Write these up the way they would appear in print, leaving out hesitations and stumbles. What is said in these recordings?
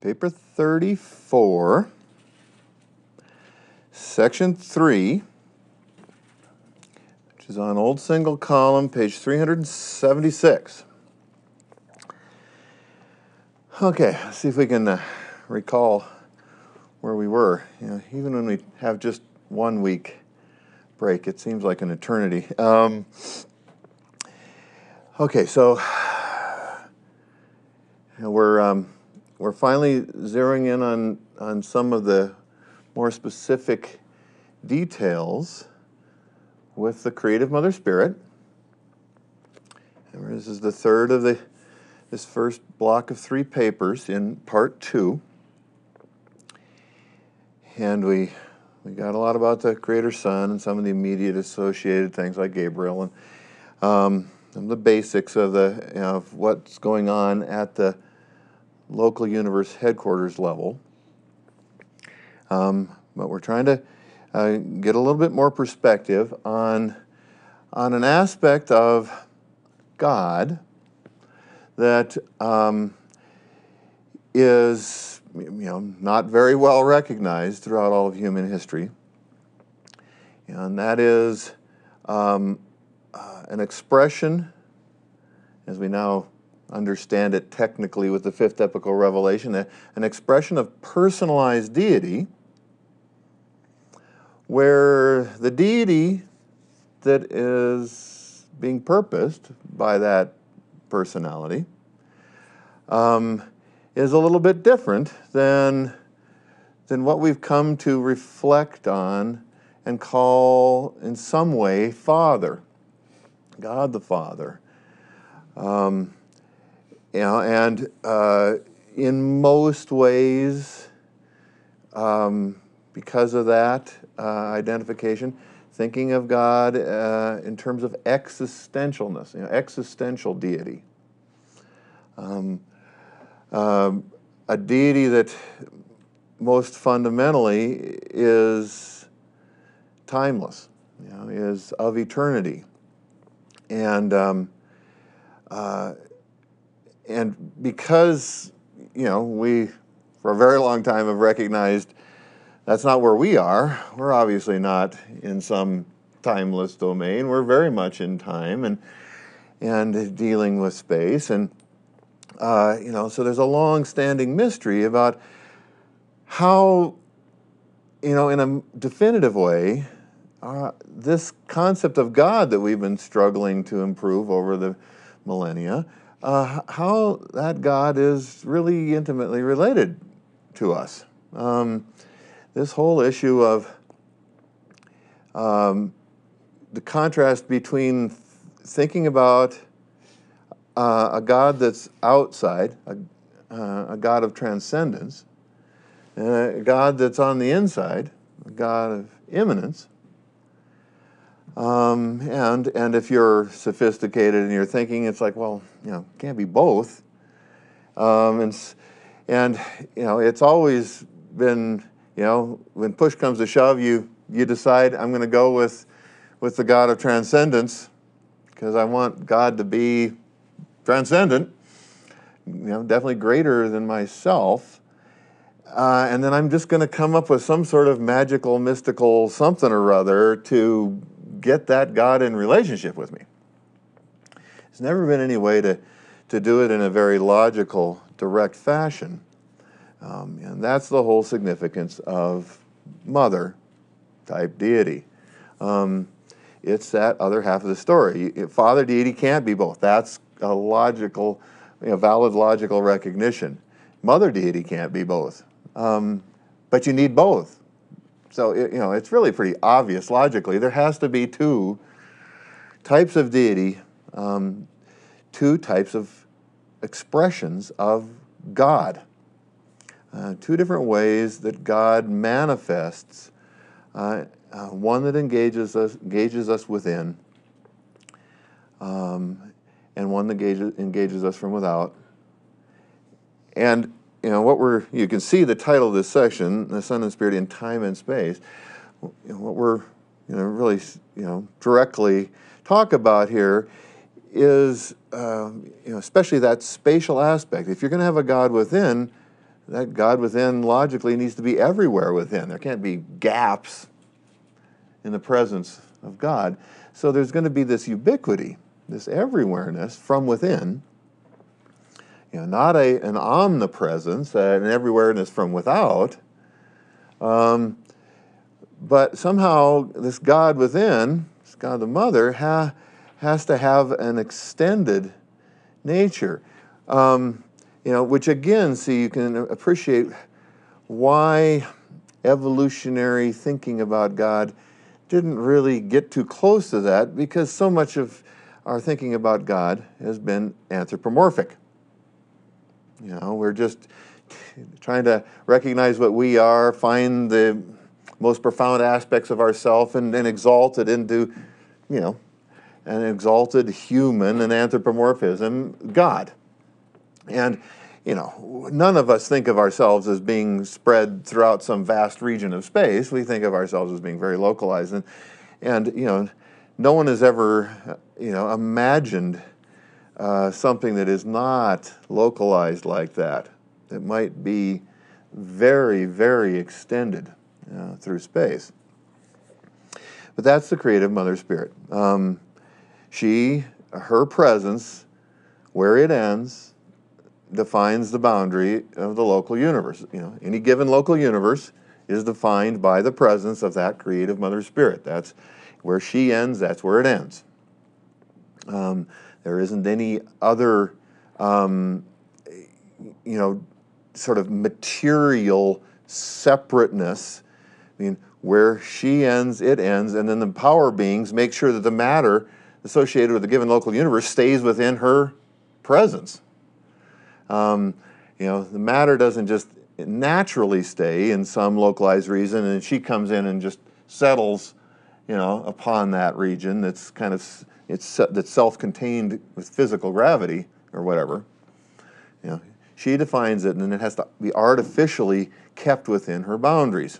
paper 34, section 3, which is on old single column, page 376. Okay, let's see if we can recall where we were. Even when we have just 1 week break, it seems like an eternity. Okay, so we're finally zeroing in on some of the more specific details with the Creative Mother Spirit. And this is the third of this first block of 3 papers in part 2. And we got a lot about the Creator Son and some of the immediate associated things like Gabriel and the basics of what's going on at the local universe headquarters level. But we're trying to get a little bit more perspective on an aspect of God that is not very well recognized throughout all of human history, and that is an expression, as we now understand it technically with the 5th epical revelation, an expression of personalized deity, where the deity that is being purposed by that personality is a little bit different than what we've come to reflect on and call in some way Father, God the Father. And in most ways, because of that identification, thinking of God in terms of existentialness, existential deity. A deity that most fundamentally is timeless, is of eternity. And because, we for a very long time have recognized that's not where we are. We're obviously not in some timeless domain. We're very much in time and dealing with space. And, so there's a long-standing mystery about how, in a definitive way, this concept of God that we've been struggling to improve over the millennia, how that God is really intimately related to us. This whole issue of the contrast between thinking about a God that's outside, a God of transcendence, and a God that's on the inside, a God of immanence. And if you're sophisticated in your thinking, it's like, well, can't be both. And it's always been, when push comes to shove, you decide, I'm going to go with the God of transcendence because I want God to be transcendent, definitely greater than myself. And then I'm just going to come up with some sort of magical, mystical something or other to get that God in relationship with me. There's never been any way to do it in a very logical, direct fashion. And that's the whole significance of mother-type deity. It's that other half of the story. Father deity can't be both. That's a logical, valid logical recognition. Mother deity can't be both. But you need both. So, it's really pretty obvious logically. There has to be 2 types of deity, 2 types of expressions of God. 2 different ways that God manifests, one that engages us within, and one that engages us from without. And you can see the title of this section, The Son and Spirit in Time and Space. What we're really directly talk about here is especially that spatial aspect. If you're going to have a God within, that God within logically needs to be everywhere within. There can't be gaps in the presence of God. So there's going to be this ubiquity, this everywhereness from within. Not an omnipresence, an everywhereness from without. But somehow this God within, this God the Mother, has to have an extended nature. Which again, you can appreciate why evolutionary thinking about God didn't really get too close to that, because so much of our thinking about God has been anthropomorphic. We're just trying to recognize what we are, find the most profound aspects of ourself, and exalt it into, an exalted human, an anthropomorphism, God. And, none of us think of ourselves as being spread throughout some vast region of space. We think of ourselves as being very localized. And no one has ever, imagined something that is not localized like that. It might be very, very extended through space. But that's the creative Mother Spirit. Her presence, where it ends, defines the boundary of the local universe. Any given local universe is defined by the presence of that creative Mother Spirit. That's where she ends, that's where it ends. There isn't any other, sort of material separateness. Where she ends, it ends, and then the power beings make sure that the matter associated with the given local universe stays within her presence. The matter doesn't just naturally stay in some localized region, and she comes in and just settles, upon that region that's kind of that's self-contained with physical gravity or whatever. She defines it, and then it has to be artificially kept within her boundaries.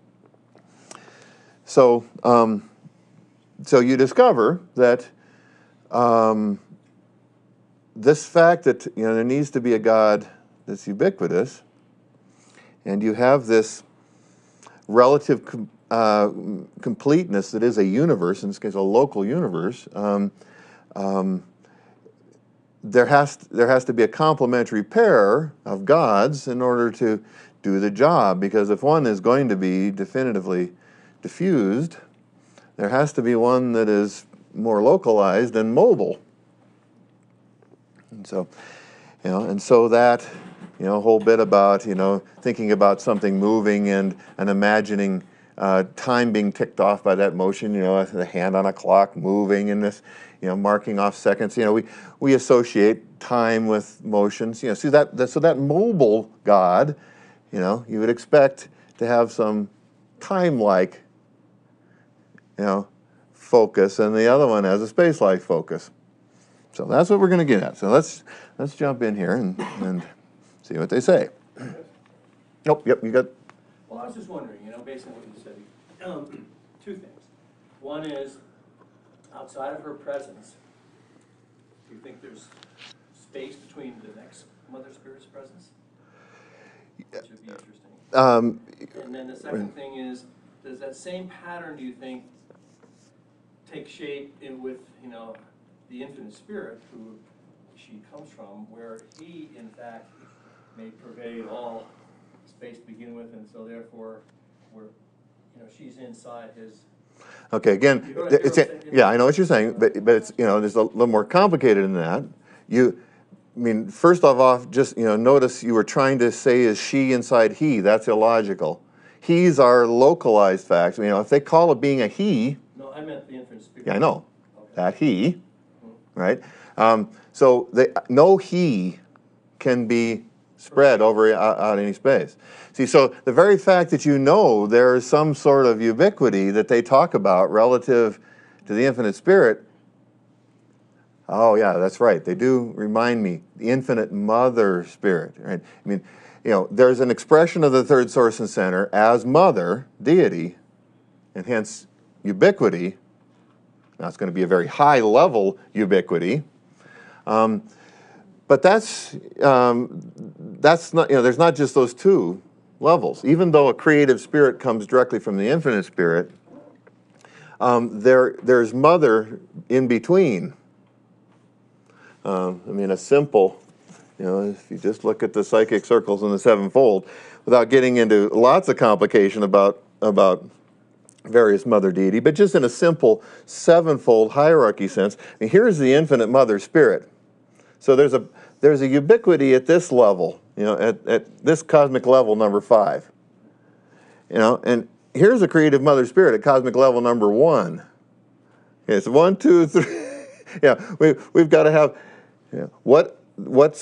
So, so you discover that this fact that there needs to be a God that's ubiquitous, and you have this relative completeness that is a universe, in this case a local universe. There has to be a complementary pair of gods in order to do the job, because if one is going to be definitively diffused, there has to be one that is more localized and mobile. And so, that, whole bit about, thinking about something moving and imagining time being ticked off by that motion, the hand on a clock moving and this, marking off seconds. We associate time with motions. So that mobile God, you would expect to have some time-like, focus, and the other one has a space-like focus. So that's what we're going to get at. So let's jump in here and see what they say. Oh, yep, you got. Well, I was just wondering, based on what you said, two things. One is, outside of her presence, do you think there's space between the next Mother Spirit's presence? Which would be interesting. And then the second thing is, does that same pattern, do you think, take shape with, the infinite Spirit, who she comes from, where he, in fact, may pervade all space to begin with, and so therefore, she's inside his. Okay, again, I know what you're saying, but it's there's a little more complicated than that. First off, just notice you were trying to say is she inside he. That's illogical. He's our localized fact. If they call it being a he. No, I meant the infinite Spirit. Yeah, I know. Okay. That he, right? So no he can be spread over out any space. See, so the very fact that there is some sort of ubiquity that they talk about relative to the infinite Spirit. Oh yeah, that's right. They do remind me, the infinite Mother Spirit, right? There's an expression of the third source and center as mother, deity, and hence ubiquity. Now it's going to be a very high level ubiquity. But that's that's not, there's not just those two levels. Even though a creative spirit comes directly from the infinite spirit, there's mother in between. A simple, if you just look at the psychic circles in the sevenfold, without getting into lots of complication about various mother deity, but just in a simple sevenfold hierarchy sense, here's the infinite mother spirit. So there's a ubiquity at this level, at this cosmic level number 5. And here's a creative mother spirit at cosmic level number 1. Okay, so 1, 2, 3. Yeah, we've got to have what's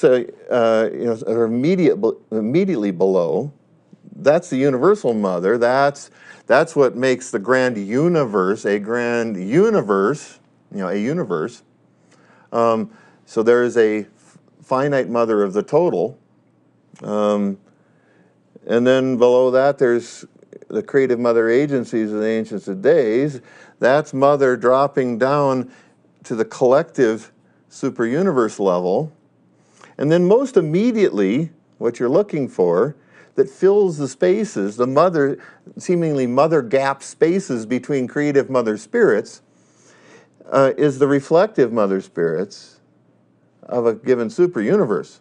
immediately below. That's the universal mother. That's what makes the grand universe a grand universe. A universe. So there is a finite mother of the total. And then below that, there's the creative mother agencies of the Ancients of Days. That's mother dropping down to the collective super universe level. And then most immediately, what you're looking for, that fills the spaces, the mother, seemingly mother gap spaces between creative mother spirits, is the reflective mother spirits of a given super universe.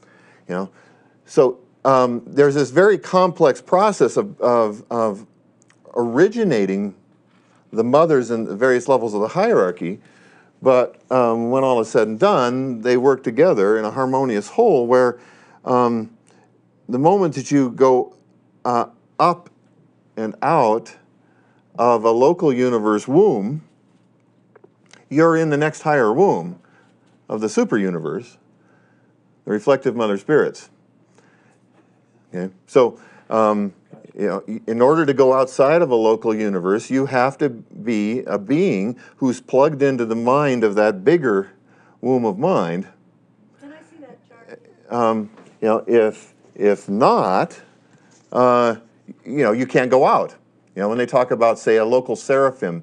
So there's this very complex process of originating the mothers in the various levels of the hierarchy, but when all is said and done, they work together in a harmonious whole where the moment that you go up and out of a local universe womb, you're in the next higher womb of the super universe, the reflective mother spirits. Okay, so in order to go outside of a local universe, you have to be a being who's plugged into the mind of that bigger womb of mind. Can I see that chart? If not, you can't go out. When they talk about, say, a local seraphim,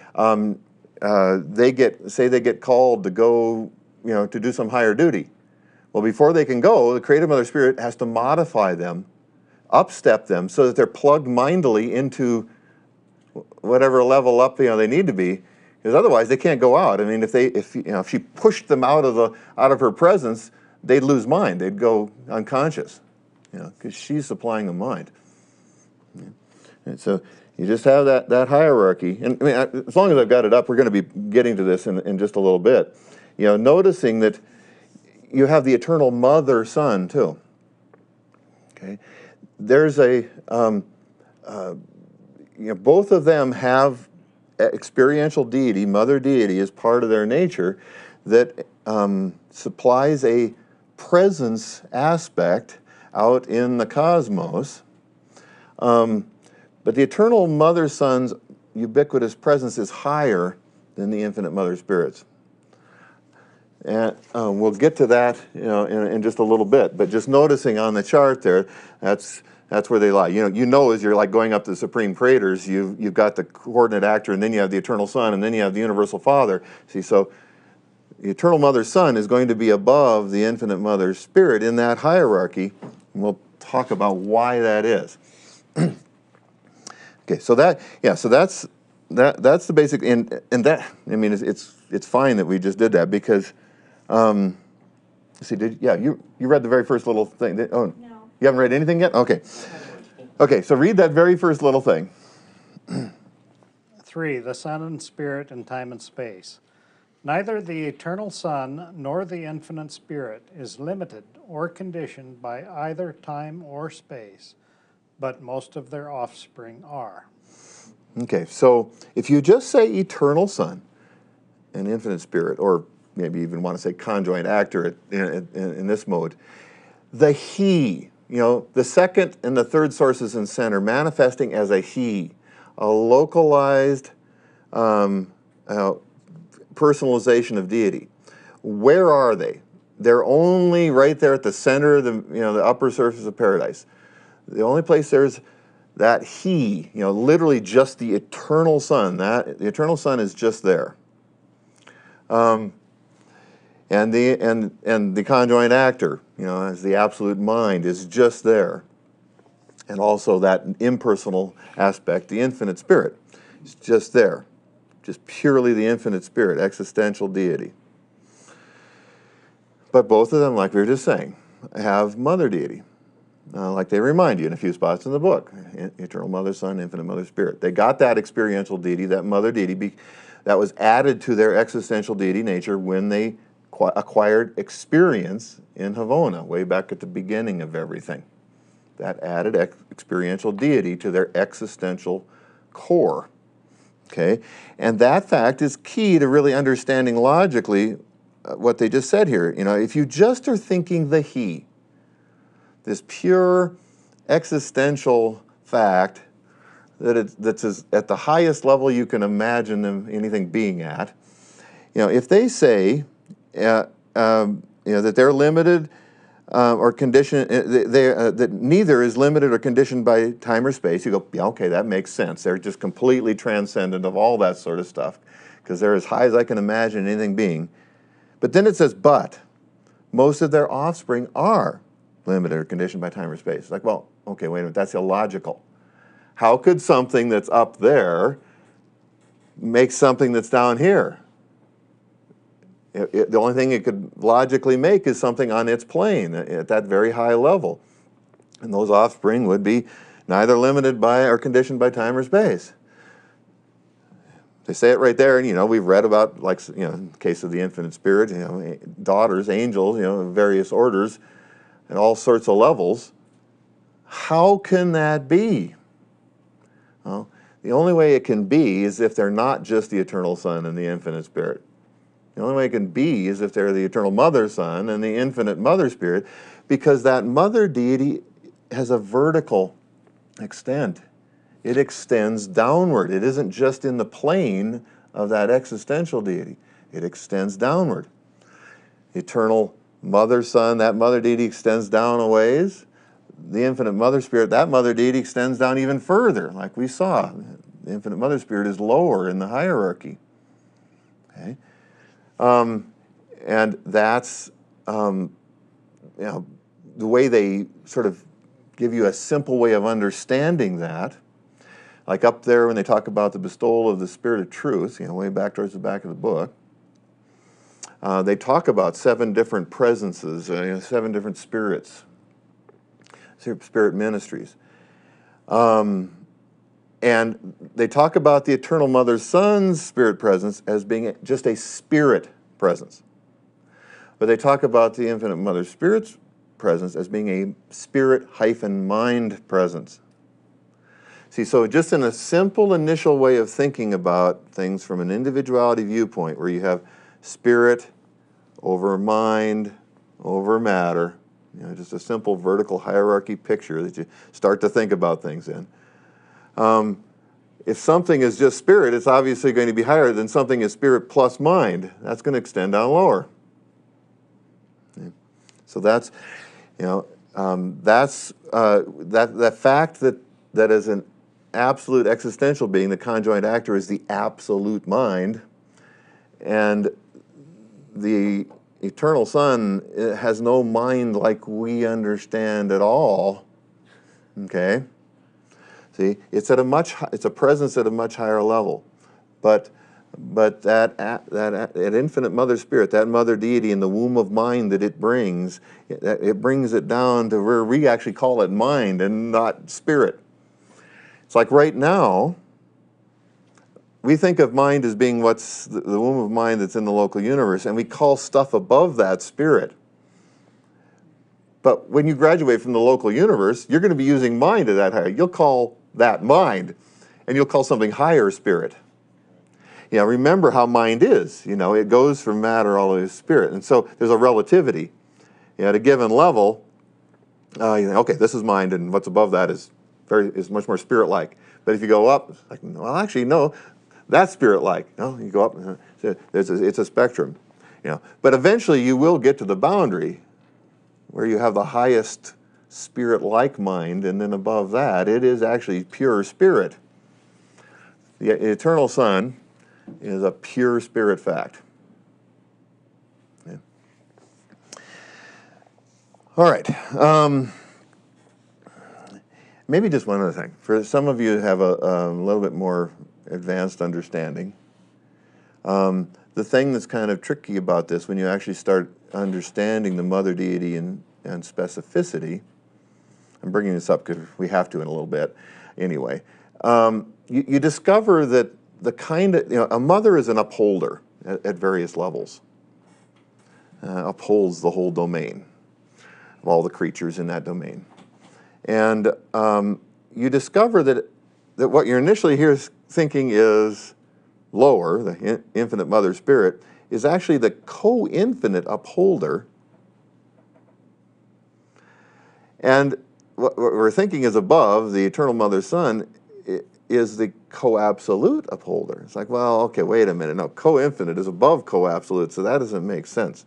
they get called to go, to do some higher duty. Well, before they can go, the creative mother spirit has to modify them, upstep them, so that they're plugged mindily into whatever level up they need to be, because otherwise they can't go out. If she pushed them out of her presence, they'd lose mind. They'd go unconscious, because she's supplying the mind. And so you just have that hierarchy. And as long as I've got it up, we're going to be getting to this in just a little bit. Noticing that you have the eternal mother son too. Okay, there's both of them have experiential deity, mother deity, as part of their nature that supplies a presence aspect out in the cosmos. But the eternal mother son's ubiquitous presence is higher than the infinite mother spirits. And we'll get to that in just a little bit. But just noticing on the chart there, that's where they lie. As you're like going up to the supreme craters, you've got the coordinate actor, and then you have the eternal son, and then you have the universal father. See, so the eternal mother son is going to be above the infinite mother spirit in that hierarchy, and we'll talk about why that is. Okay, so that's the basic, and that it's fine that we just did that because. You read the very first little thing. No. You haven't read anything yet? Okay. Okay, so read that very first little thing. 3. The Son and Spirit in time and space. Neither the eternal Son nor the infinite Spirit is limited or conditioned by either time or space, but most of their offspring are. Okay, so if you just say eternal Son and infinite Spirit, or maybe even want to say conjoint actor in this mode, the he, the second and the third sources in center manifesting as a he, a localized personalization of deity. Where are they? They're only right there at the center of the upper surface of paradise. The only place there's that he, literally just the eternal Son. The eternal Son is just there. And the conjoint actor, as the absolute mind, is just there. And also that impersonal aspect, the infinite spirit, is just there. Just purely the infinite spirit, existential deity. But both of them, like we were just saying, have mother deity. Like they remind you in a few spots in the book. Eternal Mother, Son, Infinite Mother, Spirit. They got that experiential deity, that mother deity, that was added to their existential deity nature when they acquired experience in Havona, way back at the beginning of everything. That added experiential deity to their existential core. Okay? And that fact is key to really understanding logically what they just said here. If you just are thinking the he, this pure existential fact that's at the highest level you can imagine anything being at, if they say that they're limited or conditioned, that neither is limited or conditioned by time or space, you go, yeah, okay, that makes sense. They're just completely transcendent of all that sort of stuff because they're as high as I can imagine anything being. But then it says, but most of their offspring are limited or conditioned by time or space. Like, well, okay, wait a minute, that's illogical. How could something that's up there make something that's down here? The only thing it could logically make is something on its plane at that very high level. And those offspring would be neither limited by or conditioned by time or space. They say it right there, and we've read about, like, in the case of the infinite spirit, daughters, angels, various orders, at all sorts of levels. How can that be? Well, the only way it can be is if they're not just the eternal Son and the infinite Spirit. The only way it can be is if they're the eternal Mother Son and the infinite Mother Spirit, because that mother deity has a vertical extent. It extends downward. It isn't just in the plane of that existential deity. It extends downward. Eternal Mother Son, that mother deity extends down a ways. The infinite Mother Spirit, that mother deity extends down even further, like we saw. The infinite Mother Spirit is lower in the hierarchy. Okay? And that's, the way they sort of give you a simple way of understanding that. Like up there when they talk about the bestowal of the Spirit of Truth, way back towards the back of the book, they talk about 7 different presences, 7 different spirits, spirit ministries. And they talk about the Eternal Mother Son's spirit presence as being just a spirit presence. But they talk about the Infinite Mother Spirit's presence as being a spirit-mind presence. See, so just in a simple initial way of thinking about things from an individuality viewpoint, where you have spirit over mind over matter, just a simple vertical hierarchy picture that you start to think about things in. If something is just spirit, it's obviously going to be higher than something is spirit plus mind. That's going to extend down lower. Okay. So that's, that fact that as an absolute existential being, the conjoint actor is the absolute mind, and the eternal Son has no mind like we understand at all. Okay. See, it's a presence at a much higher level, but that infinite Mother Spirit, that mother deity in the womb of mind that it brings it down to where we actually call it mind and not spirit. It's like right now, we think of mind as being what's the womb of mind that's in the local universe, and we call stuff above that spirit. But when you graduate from the local universe, you're going to be using mind at that higher. You'll call that mind, and you'll call something higher spirit. Remember how mind is. It goes from matter all the way to spirit. And so there's a relativity. At a given level, you think, okay, this is mind, and what's above that is much more spirit-like. But if you go up, it's like, well, actually, no, that's spirit-like. No, you go up, it's a spectrum. But eventually you will get to the boundary where you have the highest spirit-like mind, and then above that, it is actually pure spirit. The eternal Son is a pure spirit fact. Yeah. All right. Maybe just one other thing. For some of you who have a little bit more advanced understanding, the thing that's kind of tricky about this when you actually start understanding the mother deity and specificity, I'm bringing this up because we have to in a little bit anyway, you discover that the kind of, a mother is an upholder at various levels, upholds the whole domain of all the creatures in that domain. And you discover that what you're initially here thinking is lower, the infinite mother spirit, is actually the co-infinite upholder. And what we're thinking is above, the eternal mother son, is the co-absolute upholder. It's like, well, okay, wait a minute. No, co-infinite is above co-absolute, so that doesn't make sense.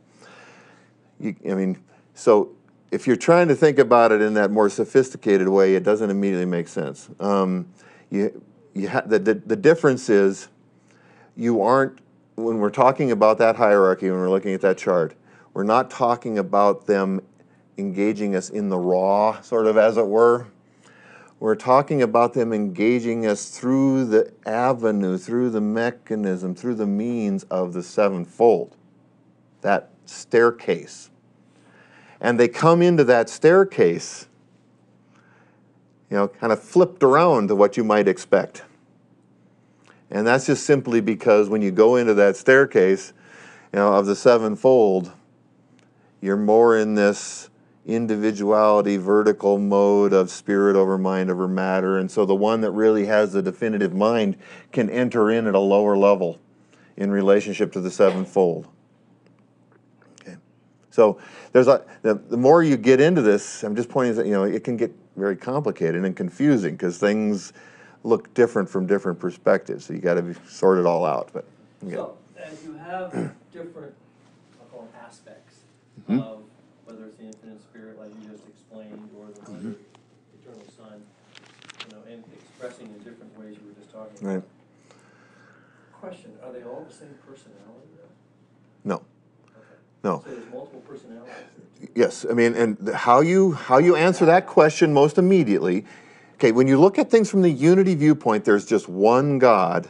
So if you're trying to think about it in that more sophisticated way, it doesn't immediately make sense. The difference is you aren't, when we're talking about that hierarchy, when we're looking at that chart, we're not talking about them engaging us in the raw, sort of, as it were. We're talking about them engaging us through the avenue, through the mechanism, through the means of the sevenfold, that staircase. And they come into that staircase, kind of flipped around to what you might expect. And that's just simply because when you go into that staircase, of the sevenfold, you're more in this individuality, vertical mode of spirit over mind over matter. And so the one that really has the definitive mind can enter in at a lower level in relationship to the sevenfold. Okay. So the more you get into this, I'm just pointing that, it can get very complicated and confusing because things look different from different perspectives. So you got to sort it all out. But okay. So, as you have different, I'll call them aspects of whether it's the infinite spirit, like you just explained, or the mother, eternal son, and expressing in different ways you were just talking about. Right. Question: are they all the same personality? No. Okay. No. So there's multiple personalities. Yes, and how you answer that question most immediately. Okay, when you look at things from the unity viewpoint, there's just one God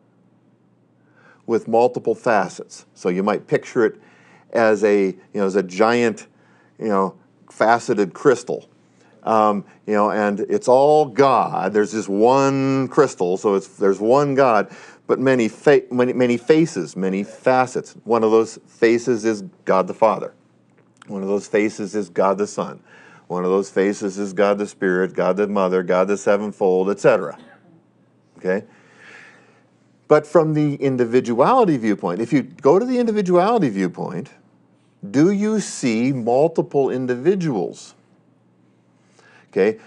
with multiple facets. So you might picture it as a giant, faceted crystal. And it's all God. There's just one crystal, so there's one God, but many faces, many facets. One of those faces is God the Father. One of those faces is God the Son. One of those faces is God the Spirit, God the Mother, God the Sevenfold, etc. Okay? But from the individuality viewpoint, if you go to the individuality viewpoint, do you see multiple individuals? Okay?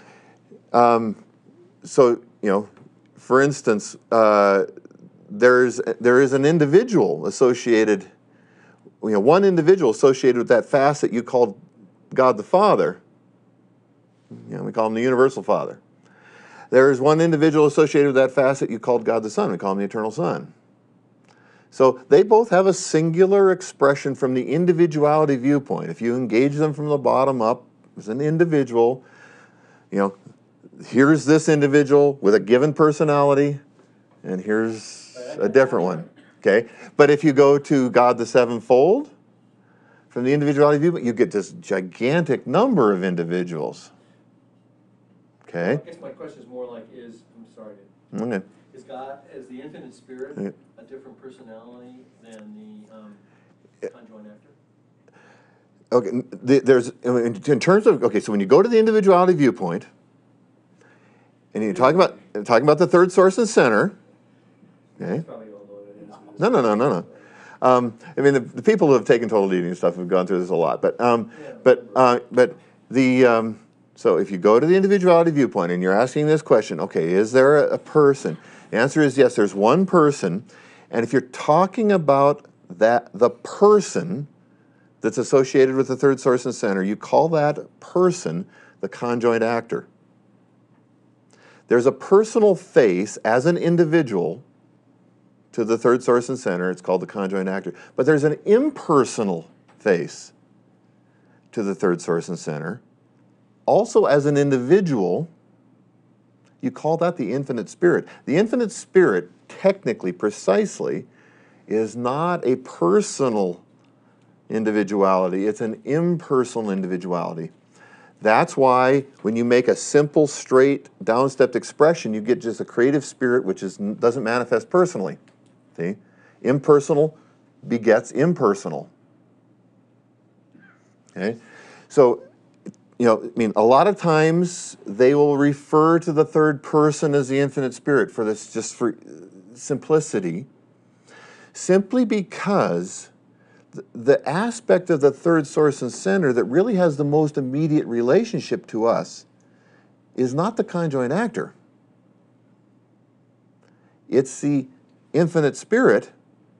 So, for instance, there is an individual associated, one individual associated with that facet you called God the Father. We call him the Universal Father. There is one individual associated with that facet you called God the Son. We call him the Eternal Son. So they both have a singular expression from the individuality viewpoint. If you engage them from the bottom up as an individual, here's this individual with a given personality, and here's a different one. Okay? But if you go to God the Sevenfold, from the individuality viewpoint, you get this gigantic number of individuals. Okay? I guess my question is more like Okay. Is the infinite spirit a different personality than the conjoined actor? Okay, there's, in terms of, so when you go to the individuality viewpoint, and you're talking about the third source and center, okay? That's probably all loaded into No. this. The people who have taken total deity and stuff have gone through this a lot, so if you go to the individuality viewpoint and you're asking this question, okay, is there a person? The answer is yes, there's one person, and if you're talking about the person that's associated with the third source and center, you call that person the conjoined actor. There's a personal face as an individual to the third source and center. It's called the conjoined actor. But there's an impersonal face to the third source and center, also as an individual. You call that the infinite spirit. The infinite spirit, technically, precisely, is not a personal individuality. It's an impersonal individuality. That's why when you make a simple, straight, down-stepped expression, you get just a creative spirit which doesn't manifest personally. See? Impersonal begets impersonal. Okay? So, you know, I mean, a lot of times they will refer to the third person as the infinite spirit for this, just for simplicity, simply because the aspect of the third source and center that really has the most immediate relationship to us is not the conjoint actor. It's the infinite spirit,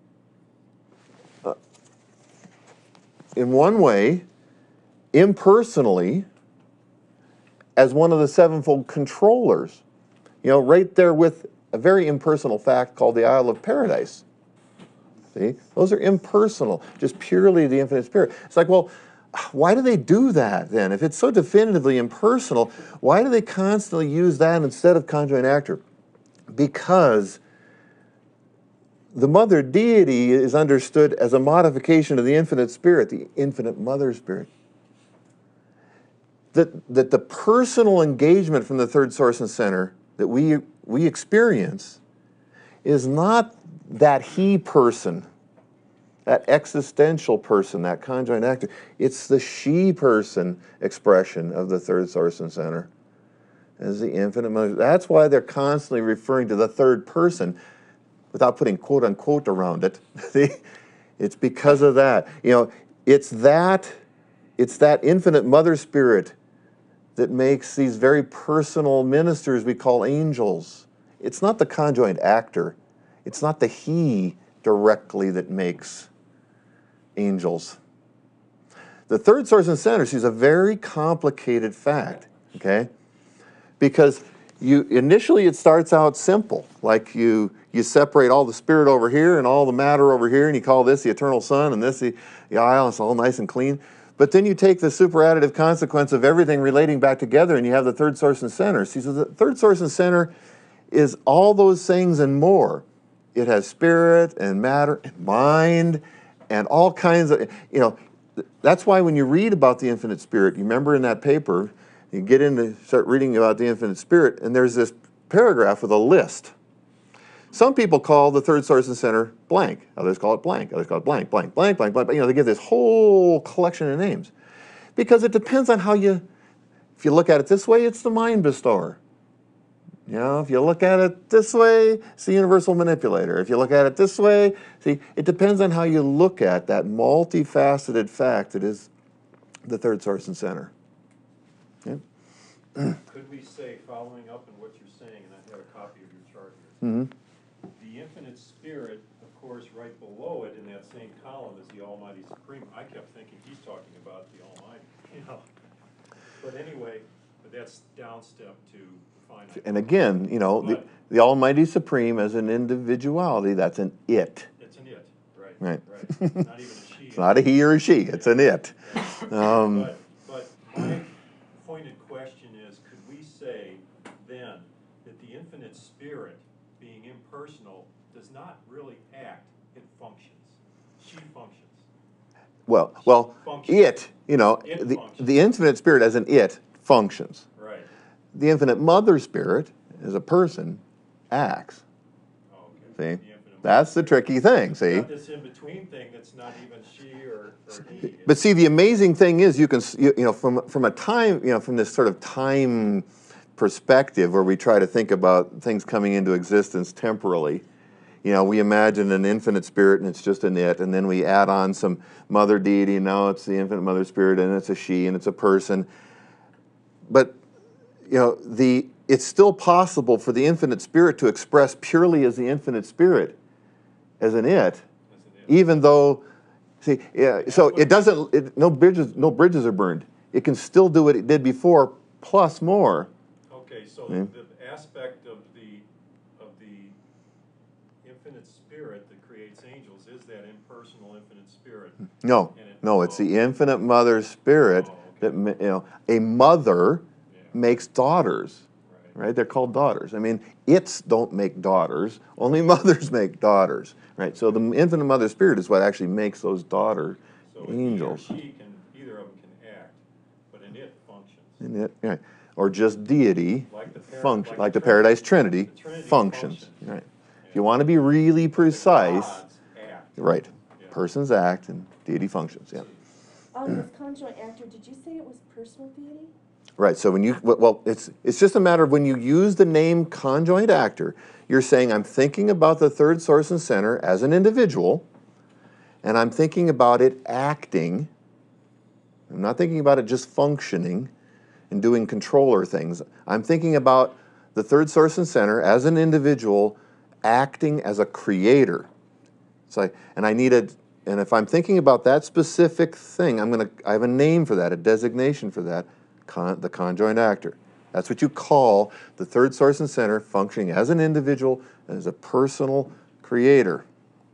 in one way, impersonally, as one of the sevenfold controllers. You know, right there with a very impersonal fact called the Isle of Paradise. See? Those are impersonal, just purely the infinite spirit. It's like, well, why do they do that then? If it's so definitively impersonal, why do they constantly use that instead of conjoint actor? Because the mother deity is understood as a modification of the infinite spirit, the infinite mother spirit. That the personal engagement from the third source and center that we experience is not that he person, that existential person, that conjoint actor. It's the she person expression of the third source and center as the infinite mother. That's why they're constantly referring to the third person without putting quote unquote around it. It's because of that. You know, it's that infinite mother spirit that makes these very personal ministers we call angels. It's not the conjoint actor. It's not the he directly that makes angels. The third source and center is a very complicated fact, okay? Because initially it starts out simple, like you separate all the spirit over here and all the matter over here, and you call this the eternal sun and this the isle, and it's all nice and clean. But then you take the superadditive consequence of everything relating back together, and you have the third source and center. See, so the third source and center is all those things and more. It has spirit and matter and mind and all kinds of, you know, that's why when you read about the infinite spirit, you remember in that paper, you get into, start reading about the infinite spirit, and there's this paragraph with a list. Some people call the third source and center blank. Others call it blank. Others call it blank, blank, blank, blank, blank. You know, they give this whole collection of names. Because it depends on how if you look at it this way, it's the mind bestower. You know, if you look at it this way, it's the universal manipulator. If you look at it this way, see, it depends on how you look at that multifaceted fact that is the third source and center. Yeah? Could we say, following up on what you're saying, and I have a copy of your chart here, Mm-hmm. the infinite spirit, of course, right below it in that same column is the Almighty Supreme. I kept thinking he's talking about the Almighty, you know. But anyway, but that's downstep to finite. And again, you know, the Almighty Supreme as an individuality, that's an it. It's an it, right? Right. Right. Not even a she. It's not a he or a she, it's an it. But my pointed question is, could we say then that the infinite spirit, being impersonal, does not really act, it functions. She functions. Well, Functions. it, you know, It the functions. infinite spirit as an it functions. Right. The infinite mother spirit as a person acts. Oh, okay. See? The infinite That's the tricky thing, see? Got this in-between thing that's not even she or he. But see, the amazing thing is, you know, from a time, you know, from this sort of time perspective where we try to think about things coming into existence temporally, you know, we imagine an infinite spirit and it's just an it, and then we add on some mother deity, and now it's the infinite mother spirit, and it's a she, and it's a person. But, you know, it's still possible for the infinite spirit to express purely as the infinite spirit, as an it, even though, see, yeah, so it doesn't, no bridges are burned. It can still do what it did before, plus more. Okay, so Yeah. the aspect of the infinite spirit that creates angels is that impersonal infinite spirit. No, And it- no, it's the infinite mother spirit Oh, that, a mother Yeah. makes daughters, Right. right? They're called daughters. I mean, its don't make daughters, only mothers make daughters, right? So the infinite mother spirit is what actually makes those daughter So angels. either of them can act, but in it functions. And it, right. Or just deity Like the par- function, like like the the Paradise Trinity, The Trinity functions. functions. Right. If you want to be really precise, Gods act. right? Yeah. Persons act and deity functions. Yeah. This conjoint actor, did you say it was personal deity? Right. So when you well, it's just a matter of when you use the name conjoint actor, you're saying I'm thinking about the third source and center as an individual, and I'm thinking about it acting. I'm not thinking about it just functioning and doing controller things. I'm thinking about the third source and center as an individual acting as a creator. It's like, and if I'm thinking about that specific thing, I have a name for that, a designation for that, the conjoint actor. That's what you call the third source and center functioning as an individual, as a personal creator.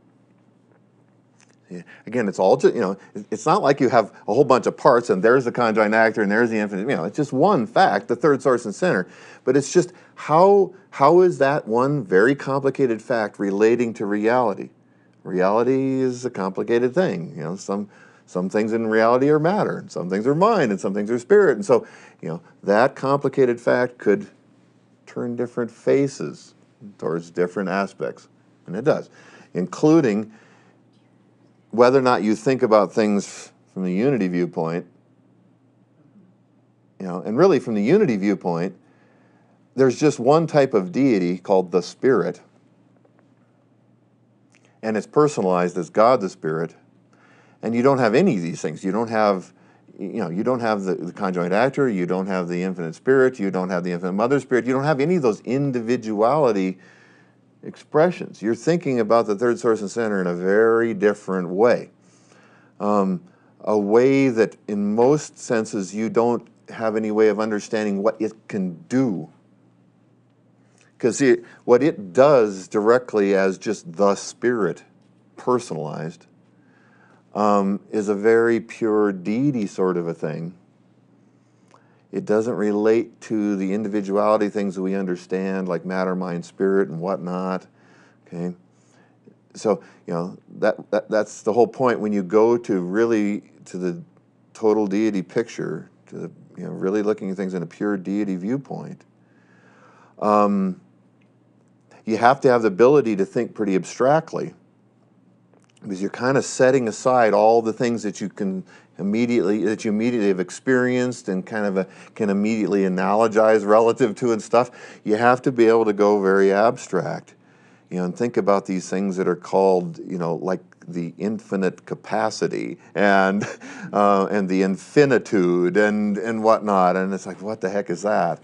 Yeah. Again, it's all just, it's not like you have a whole bunch of parts and there's the conjoint actor and there's the infinite, it's just one fact, the third source and center. But it's just how is that one very complicated fact relating to reality? Reality is a complicated thing. Some things in reality are matter, and some things are mind, and some things are spirit. And so, that complicated fact could turn different faces towards different aspects. And it does, including whether or not you think about things from the unity viewpoint, and really from the unity viewpoint, there's just one type of deity called the Spirit, and it's personalized as God the Spirit, and you don't have any of these things. You don't have, you don't have the conjoint actor, you don't have the infinite spirit, you don't have the infinite mother spirit, you don't have any of those individuality expressions. You're thinking about the third source and center in a very different way. A way that in most senses you don't have any way of understanding what it can do. Because what it does directly as just the Spirit personalized is a very pure deity sort of a thing. It doesn't relate to the individuality things that we understand, like matter, mind, spirit, and whatnot. Okay, so that's the whole point when you go to the total deity picture, to the, really looking at things in a pure deity viewpoint. You have to have the ability to think pretty abstractly, because you're kind of setting aside all the things that you immediately have experienced and kind of can immediately analogize relative to and stuff. You have to be able to go very abstract, and think about these things that are called, like the infinite capacity and the infinitude and whatnot. And it's like, what the heck is that?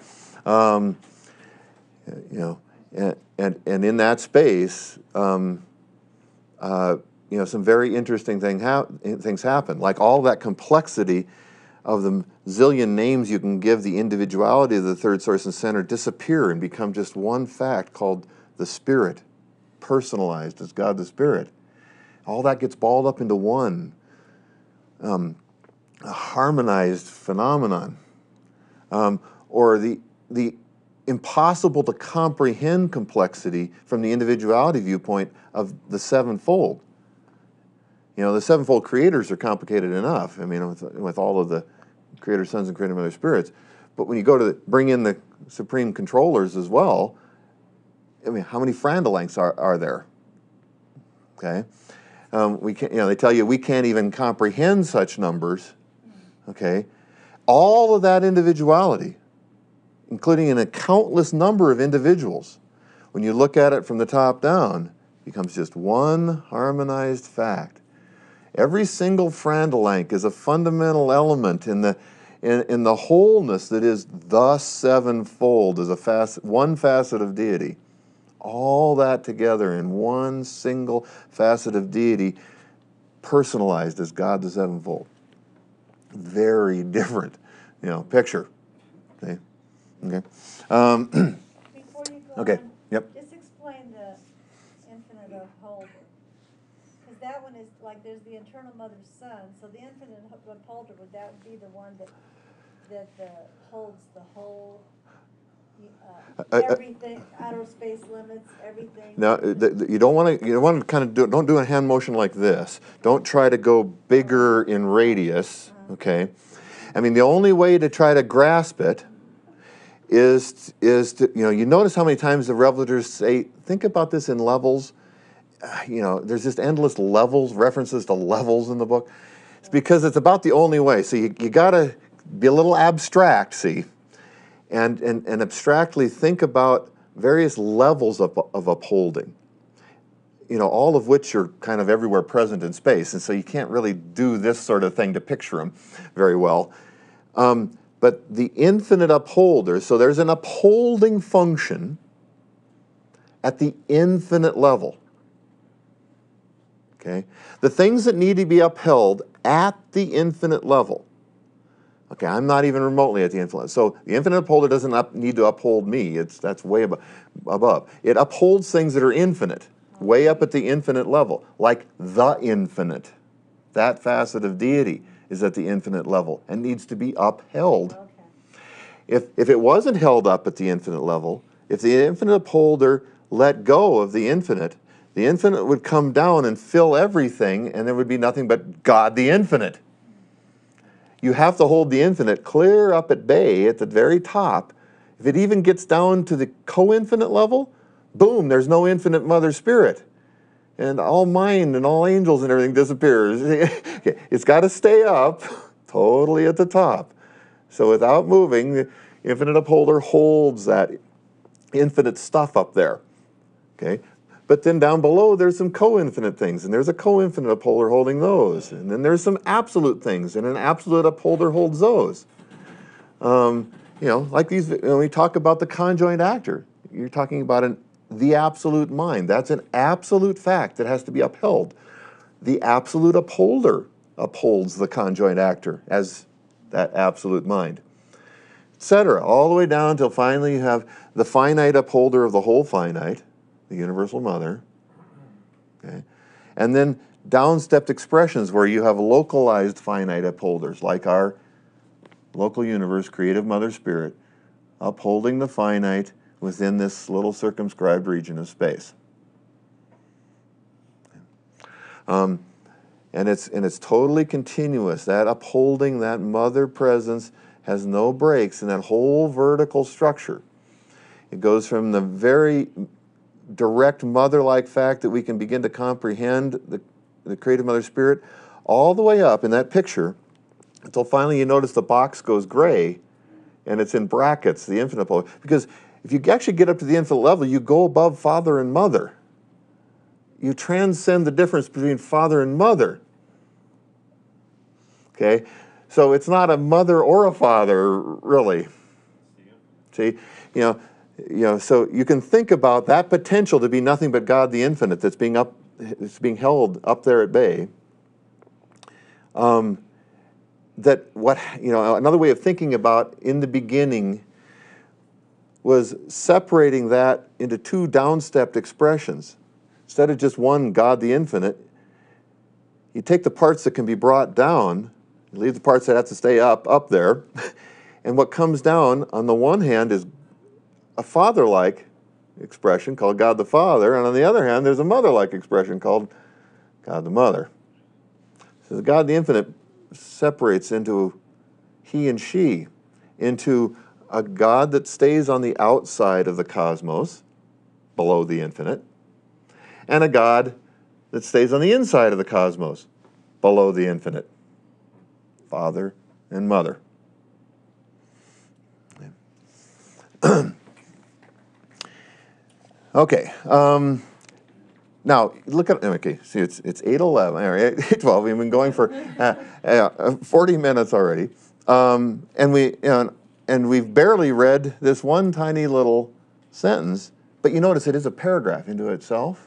And in that space, some very interesting things happen. Like all that complexity of the zillion names you can give the individuality of the third source and center disappear and become just one fact called the Spirit, personalized as God the Spirit. All that gets balled up into one, a harmonized phenomenon, or the impossible to comprehend complexity from the individuality viewpoint of the sevenfold. The sevenfold creators are complicated enough. I mean, with all of the creator sons and creator mother spirits. But when you go to bring in the supreme controllers as well, I mean, how many Frandalanks are there? Okay, we can, they tell you we can't even comprehend such numbers. Okay, all of that individuality, including in a countless number of individuals, when you look at it from the top down, becomes just one harmonized fact. Every single Frandalank is a fundamental element in the wholeness that is the sevenfold, as one facet of deity. All that together in one single facet of deity, personalized as God the sevenfold. Very different, picture. Okay. Before you go Okay. on, Yep. just explain the infinite upholder. Because that one is, like, there's the eternal mother son, so the infinite upholder, would that be the one that holds the whole, everything, outer space limits, everything? Now, you don't want to kind of don't do a hand motion like this. Don't try to go bigger in radius, okay? I mean, the only way to try to grasp it is to, you notice how many times the revelators say, think about this in levels. There's just endless levels, references to levels in the book. It's because it's about the only way. So you got to be a little abstract, see, and abstractly think about various levels of upholding, all of which are kind of everywhere present in space. And so you can't really do this sort of thing to picture them very well. But the infinite upholder, so there's an upholding function at the infinite level. Okay? The things that need to be upheld at the infinite level. Okay, I'm not even remotely at the infinite. So the infinite upholder doesn't need to uphold me. That's way above. It upholds things that are infinite, way up at the infinite level, like the infinite. That facet of deity is at the infinite level and needs to be upheld. Okay. If it wasn't held up at the infinite level, if the infinite upholder let go of the infinite would come down and fill everything, and there would be nothing but God the infinite. You have to hold the infinite clear up at bay at the very top. If it even gets down to the co-infinite level, boom, there's no infinite Mother Spirit. And all mind and all angels and everything disappears. Okay, it's got to stay up totally at the top. So without moving, the infinite upholder holds that infinite stuff up there. Okay? But then down below, there's some co-infinite things, and there's a co-infinite upholder holding those. And then there's some absolute things, and an absolute upholder holds those. Like these, when we talk about the conjoined actor, you're talking about the absolute mind. That's an absolute fact that has to be upheld. The absolute upholder upholds the conjoined actor as that absolute mind, etc., all the way down until finally you have the finite upholder of the whole finite, the universal mother, okay? And then down-stepped expressions where you have localized finite upholders, like our local universe, creative Mother Spirit, upholding the finite within this little circumscribed region of space. And it's totally continuous. That upholding, that mother presence has no breaks in that whole vertical structure. It goes from the very direct mother-like fact that we can begin to comprehend the creative Mother Spirit all the way up in that picture until finally you notice the box goes gray and it's in brackets, the infinite polar. Because if you actually get up to the infinite level, you go above father and mother. You transcend the difference between father and mother. Okay? So it's not a mother or a father, really. See? So you can think about that potential to be nothing but God the infinite that's being held up there at bay. Another way of thinking about in the beginning was separating that into two downstepped expressions. Instead of just one God the infinite, you take the parts that can be brought down, you leave the parts that have to stay up there, and what comes down on the one hand is a father-like expression called God the Father, and on the other hand, there's a mother-like expression called God the Mother. So God the Infinite separates into he and she, into a God that stays on the outside of the cosmos, below the infinite, and a God that stays on the inside of the cosmos, below the infinite. Father and Mother. Okay. Now look at see it's 8:11. All right, 8:12. We've been going for 40 minutes already, and we've barely read this one tiny little sentence. But you notice it is a paragraph into itself.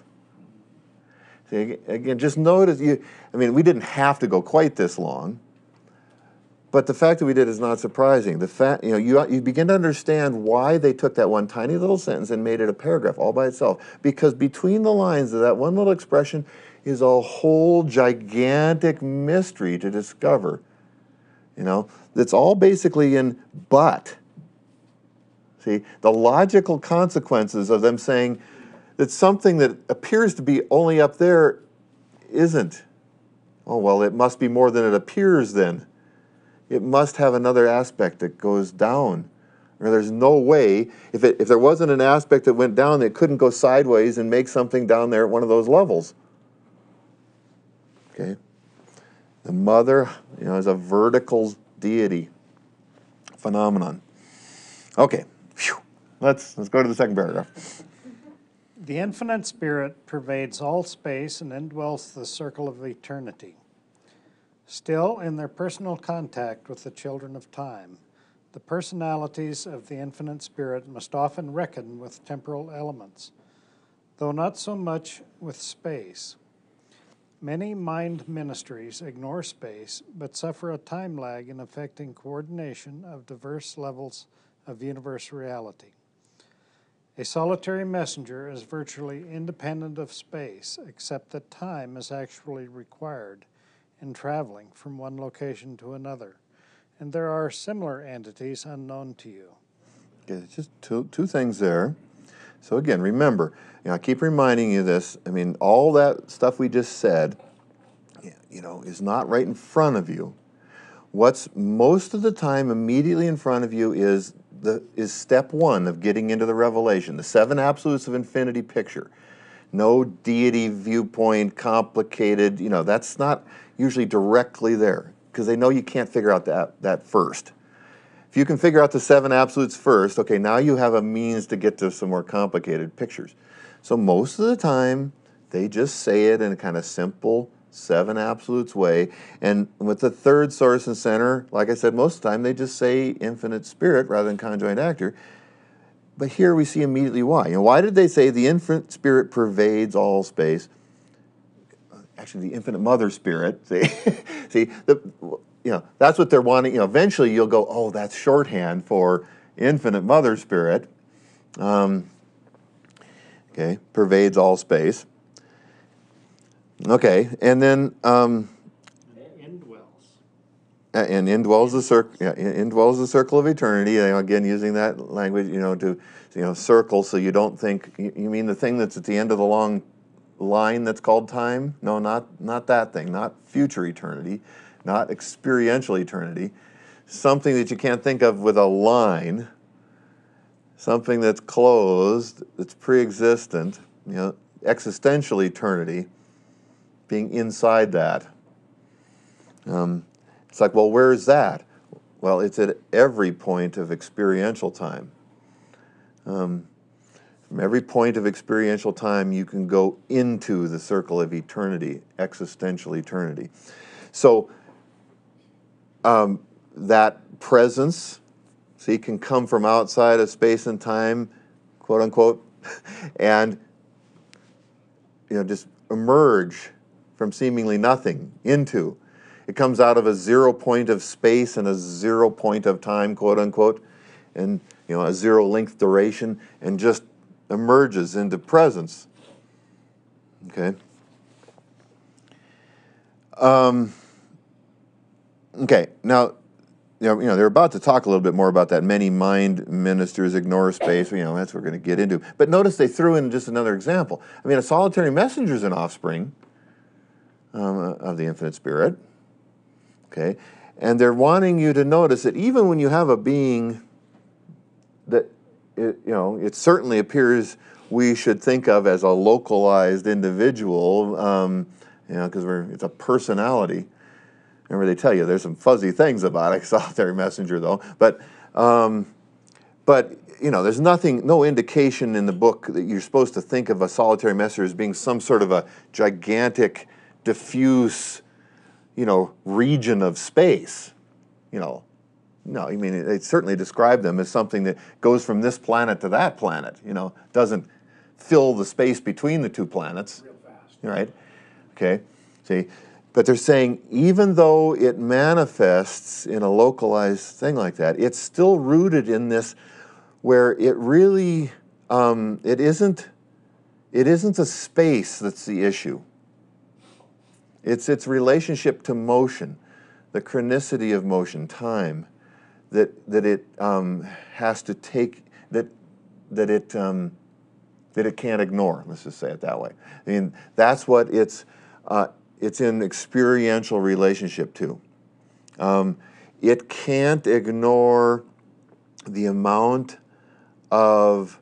See, again, just notice we didn't have to go quite this long, But the fact that we did is not surprising. The fact, you begin to understand why they took that one tiny little sentence and made it a paragraph all by itself. Because between the lines of that one little expression is a whole gigantic mystery to discover. That's all basically in but. See, the logical consequences of them saying that something that appears to be only up there isn't. Oh, well, it must be more than it appears then. It must have another aspect that goes down. Or there's no way, if there wasn't an aspect that went down, it couldn't go sideways and make something down there at one of those levels. Okay? The mother, is a vertical deity phenomenon. Okay. Phew. Let's go to the second paragraph. The infinite spirit pervades all space and indwells the circle of eternity. Still, in their personal contact with the children of time, the personalities of the infinite spirit must often reckon with temporal elements, though not so much with space. Many mind ministries ignore space, but suffer a time lag in affecting coordination of diverse levels of universe reality. A solitary messenger is virtually independent of space, except that time is actually required in traveling from one location to another, and there are similar entities unknown to you. Okay, just two things there. So again, remember, I keep reminding you this. I mean, all that stuff we just said, is not right in front of you. What's most of the time immediately in front of you is step one of getting into the revelation, the seven absolutes of infinity picture. No deity viewpoint, complicated, that's not usually directly there, because they know you can't figure out that first. If you can figure out the seven absolutes first, okay, now you have a means to get to some more complicated pictures. So most of the time, they just say it in a kind of simple seven absolutes way. And with the third source and center, like I said, most of the time they just say infinite spirit rather than conjoined actor. But here we see immediately why. Why did they say the infinite spirit pervades all space? Actually, the infinite mother spirit. See, that's what they're wanting. Eventually you'll go, oh, that's shorthand for infinite mother spirit. Okay, pervades all space. Okay, and then Indwells. And indwells the circle of eternity. Again, using that language, to circle, so you don't think you mean the thing that's at the end of the long line that's called time. No, not that thing. Not future eternity, not experiential eternity. Something that you can't think of with a line. Something that's closed, that's pre-existent. Existential eternity. Being inside that. It's like, well, where is that? Well, it's at every point of experiential time. From every point of experiential time, you can go into the circle of eternity, existential eternity. So that presence, can come from outside of space and time, quote unquote, and just emerge from seemingly nothing into. It comes out of a 0 point of space and a 0 point of time, quote unquote, and a 0 length duration, and just emerges into presence. Okay. Okay. Now, they're about to talk a little bit more about that. Many mind ministers ignore space. That's what we're going to get into. But notice they threw in just another example. I mean, a solitary messenger is an offspring of the infinite spirit. Okay, and they're wanting you to notice that even when you have a being that it certainly appears we should think of as a localized individual, because it's a personality. Remember, they tell you there's some fuzzy things about a solitary messenger, though. But there's no indication in the book that you're supposed to think of a solitary messenger as being some sort of a gigantic, diffuse, region of space. No, I mean, they certainly describe them as something that goes from this planet to that planet, doesn't fill the space between the two planets. Real fast. Right? Okay. See, but they're saying even though it manifests in a localized thing like that, it's still rooted in this where it really, it isn't the space that's the issue. It's its relationship to motion, the chronicity of motion, time, that it has to take, that it can't ignore. Let's just say it that way. I mean, that's what it's in experiential relationship to. It can't ignore the amount of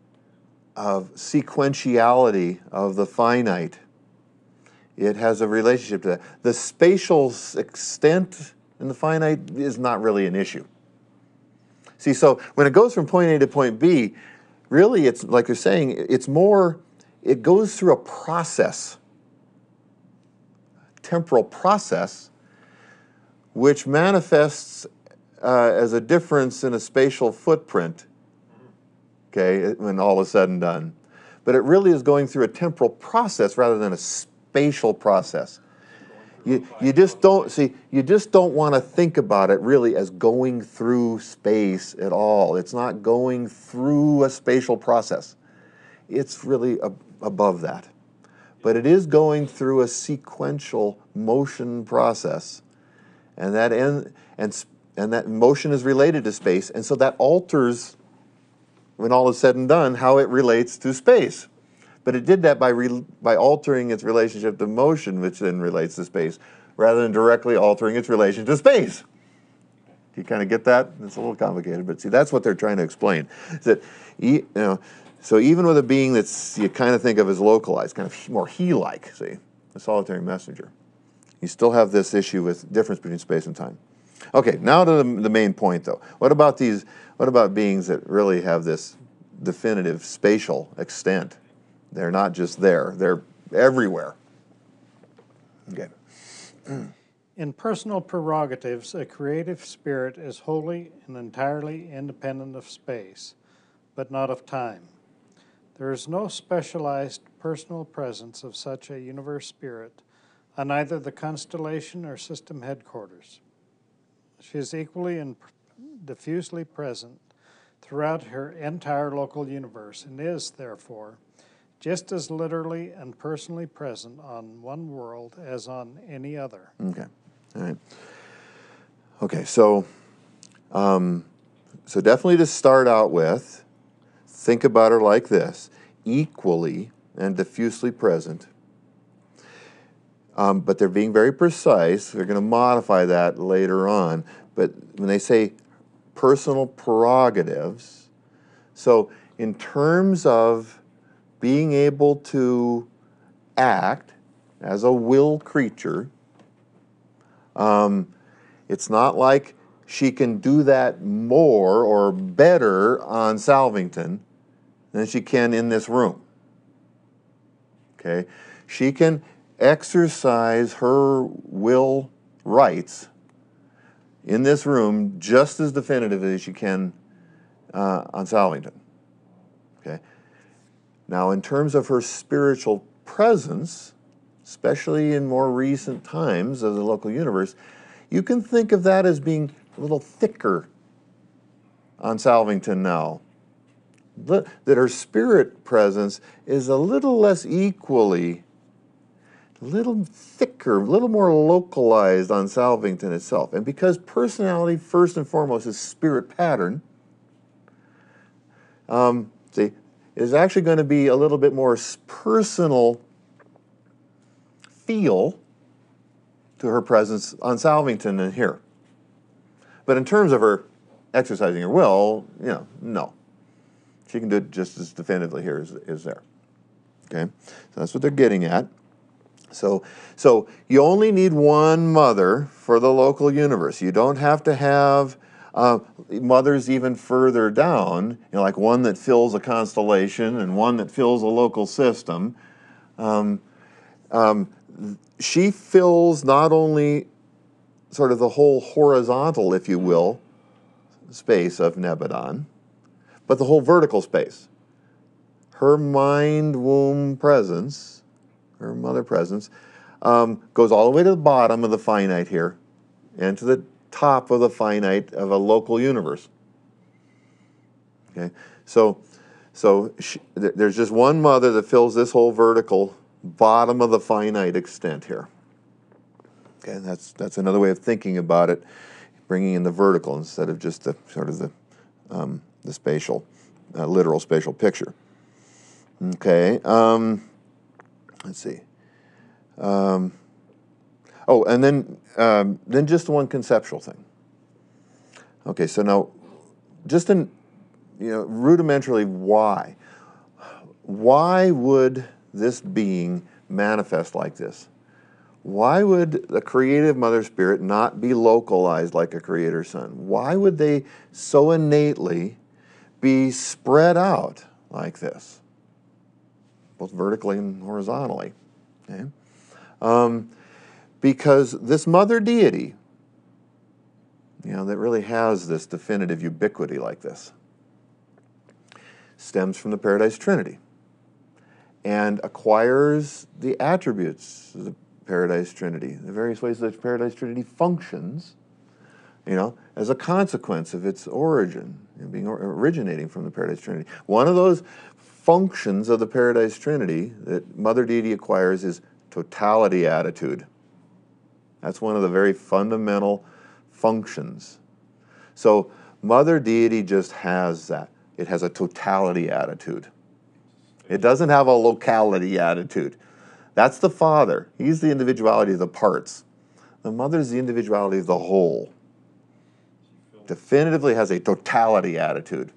sequentiality of the finite. It has a relationship to that. The spatial extent in the finite is not really an issue. See, so when it goes from point A to point B, really it's like you're saying, it's more, it goes through a process, temporal process, which manifests as a difference in a spatial footprint, okay, when all is said and done. But it really is going through a temporal process rather than a spatial process. You just don't want to think about it really as going through space at all. It's not going through a spatial process. It's really above that. But it is going through a sequential motion process. And that motion is related to space, and so that alters, when all is said and done, how it relates to space. But it did that by altering its relationship to motion, which then relates to space, rather than directly altering its relation to space. Do you kind of get that? It's a little complicated, but see, that's what they're trying to explain. Is that, so even with a being that's you kind of think of as localized, kind of more he-like, see, a solitary messenger, you still have this issue with difference between space and time. Okay, now to the main point, though. What about beings that really have this definitive spatial extent? They're not just there, they're everywhere. Okay. In personal prerogatives, a creative spirit is wholly and entirely independent of space, but not of time. There is no specialized personal presence of such a universe spirit on either the constellation or system headquarters. She is equally and diffusely present throughout her entire local universe and is, therefore, just as literally and personally present on one world as on any other. Okay, all right. Okay, so definitely to start out with, think about her like this: equally and diffusely present. But they're being very precise. They're going to modify that later on. But when they say personal prerogatives, so in terms of being able to act as a will creature, it's not like she can do that more or better on Salvington than she can in this room. Okay? She can exercise her will rights in this room just as definitively as she can on Salvington. Okay? Now, in terms of her spiritual presence, especially in more recent times of the local universe, you can think of that as being a little thicker on Salvington now. That her spirit presence is a little less equally, a little thicker, a little more localized on Salvington itself. And because personality, first and foremost, is spirit pattern, is actually going to be a little bit more personal feel to her presence on Salvington than here. But in terms of her exercising her will, no. She can do it just as definitively here as there. Okay? So that's what they're getting at. So you only need one mother for the local universe. You don't have to have mothers even further down, like one that fills a constellation and one that fills a local system. She fills not only sort of the whole horizontal, if you will, space of Nebadon, but the whole vertical space. Her mind womb presence, her mother presence, goes all the way to the bottom of the finite here and to the top of the finite of a local universe. Okay, so there's just one mother that fills this whole vertical bottom of the finite extent here. Okay, that's another way of thinking about it, bringing in the vertical instead of just the sort of the spatial, literal spatial picture. Okay, let's see. Oh, and then just one conceptual thing. Okay, so now, just rudimentarily, why? Why would this being manifest like this? Why would the creative Mother Spirit not be localized like a Creator Son? Why would they so innately be spread out like this, both vertically and horizontally? Okay? Because this Mother Deity, that really has this definitive ubiquity like this, stems from the Paradise Trinity and acquires the attributes of the Paradise Trinity, the various ways that the Paradise Trinity functions, as a consequence of its origin, originating from the Paradise Trinity. One of those functions of the Paradise Trinity that Mother Deity acquires is totality attitude. That's one of the very fundamental functions. So Mother Deity just has that. It has a totality attitude. It doesn't have a locality attitude. That's the Father. He's the individuality of the parts. The Mother is the individuality of the whole. Definitively has a totality attitude.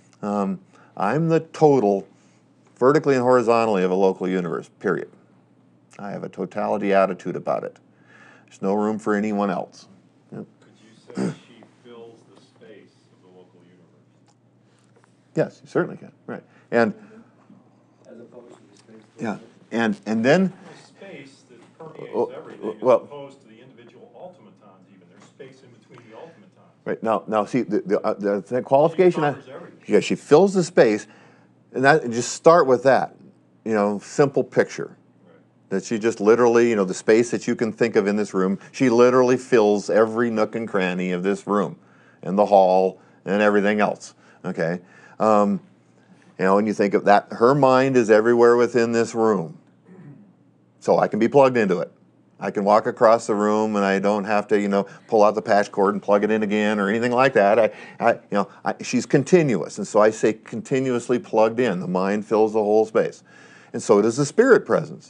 I'm the total, vertically and horizontally, of a local universe, period. I have a totality attitude about it. There's no room for anyone else. Yep. Could you say she fills the space of the local universe? Yes, you certainly can. Right. And As opposed to the space. yeah, and then Space that permeates Well, everything, well- as opposed to the individual automatons even. There's space in between the automatons. right now, see the qualification. She covers everything. Yeah, she fills the space, and just start with that. Simple picture. That she just literally, the space that you can think of in this room, she literally fills every nook and cranny of this room, and the hall, and everything else. Okay, and you think of that, her mind is everywhere within this room, so I can be plugged into it. I can walk across the room, and I don't have to, pull out the patch cord and plug it in again or anything like that. She's continuous, and so I say continuously plugged in. The mind fills the whole space, and so does the spirit presence.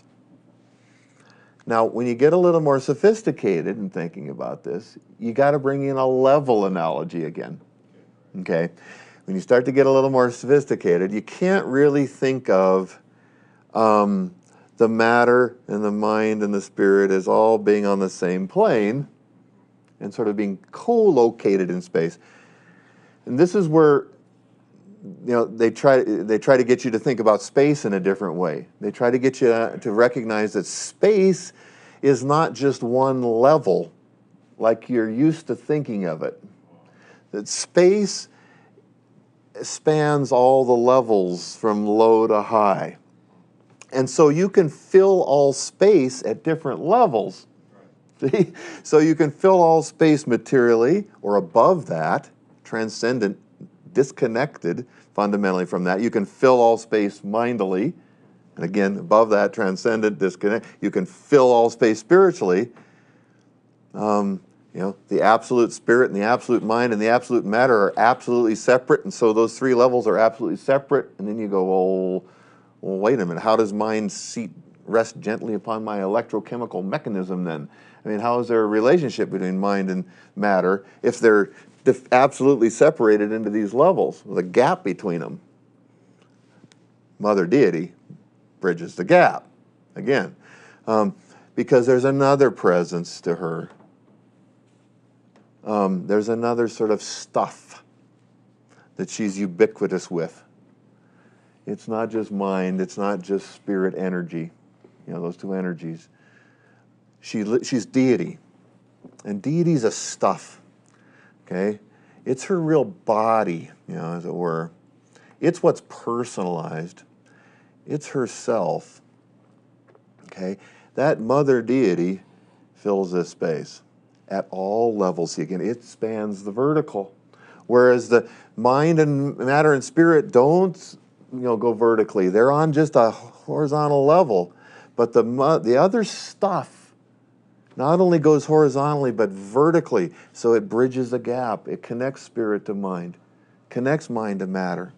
Now, when you get a little more sophisticated in thinking about this, you got to bring in a level analogy again. Okay? When you start to get a little more sophisticated, you can't really think of the matter and the mind and the spirit as all being on the same plane and sort of being co-located in space. And this is where they try to get you to think about space in a different way. They try to get you to recognize that space is not just one level like you're used to thinking of it. That space spans all the levels from low to high. And so you can fill all space at different levels. See? So you can fill all space materially or above that, transcendent, disconnected fundamentally from that. You can fill all space mindily, and again, above that, transcendent, disconnect. You can fill all space spiritually. The absolute spirit and the absolute mind and the absolute matter are absolutely separate, and so those three levels are absolutely separate. And then you go, well, wait a minute, how does mind rest gently upon my electrochemical mechanism then? I mean, how is there a relationship between mind and matter if they're absolutely separated into these levels with a gap between them? Mother Deity bridges the gap, again, because there's another presence to her. There's another sort of stuff that she's ubiquitous with. It's not just mind, it's not just spirit energy, those two energies. She's deity, and deity's a stuff, okay? It's her real body, as it were. It's what's personalized. It's herself, okay? that mother deity fills this space at all levels. See, again, it spans the vertical. Whereas the mind and matter and spirit don't, go vertically. They're on just a horizontal level. But the other stuff not only goes horizontally, but vertically. So it bridges the gap. It connects spirit to mind, connects mind to matter.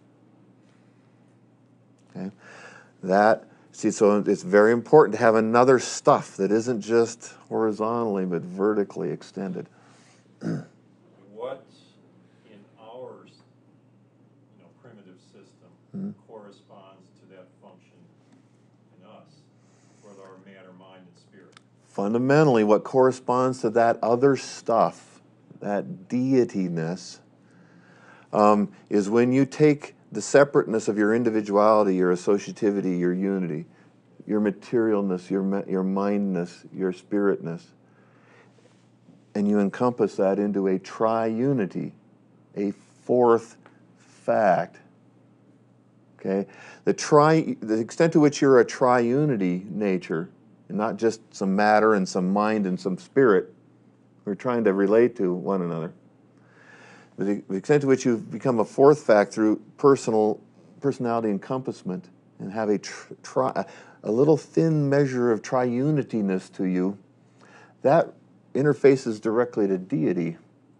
Okay? So it's very important to have another stuff that isn't just horizontally, but vertically extended. What in our, primitive system corresponds to that function in us, with our matter, mind, and spirit? Fundamentally, what corresponds to that other stuff, that deityness, is when you take the separateness of your individuality, your associativity, your unity, your materialness, your mindness, your spiritness, and you encompass that into a triunity, a fourth fact. Okay? The extent to which you're a triunity nature, and not just some matter and some mind and some spirit, we're trying to relate to one another. The extent to which you've become a fourth fact through personality encompassment and have a little thin measure of triunitiness to you, that interfaces directly to deity,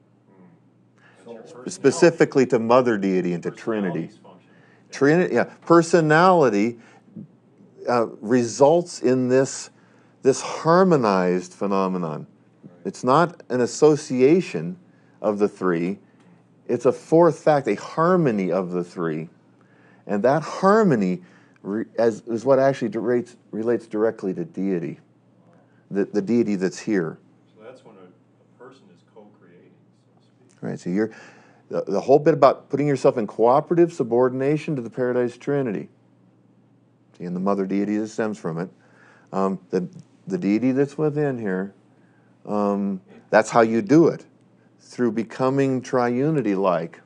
specifically to mother deity and to Trinity. Trinity, yeah, personality results in this harmonized phenomenon. It's not an association of the three. It's a fourth fact, a harmony of the three. And that harmony is what actually relates directly to deity, the deity that's here. So that's when a person is co-creating, so to speak. Right, so you're, the whole bit about putting yourself in cooperative subordination to the Paradise Trinity. See, and the mother deity that stems from it. The deity that's within here, that's how you do it. Through becoming triunity-like.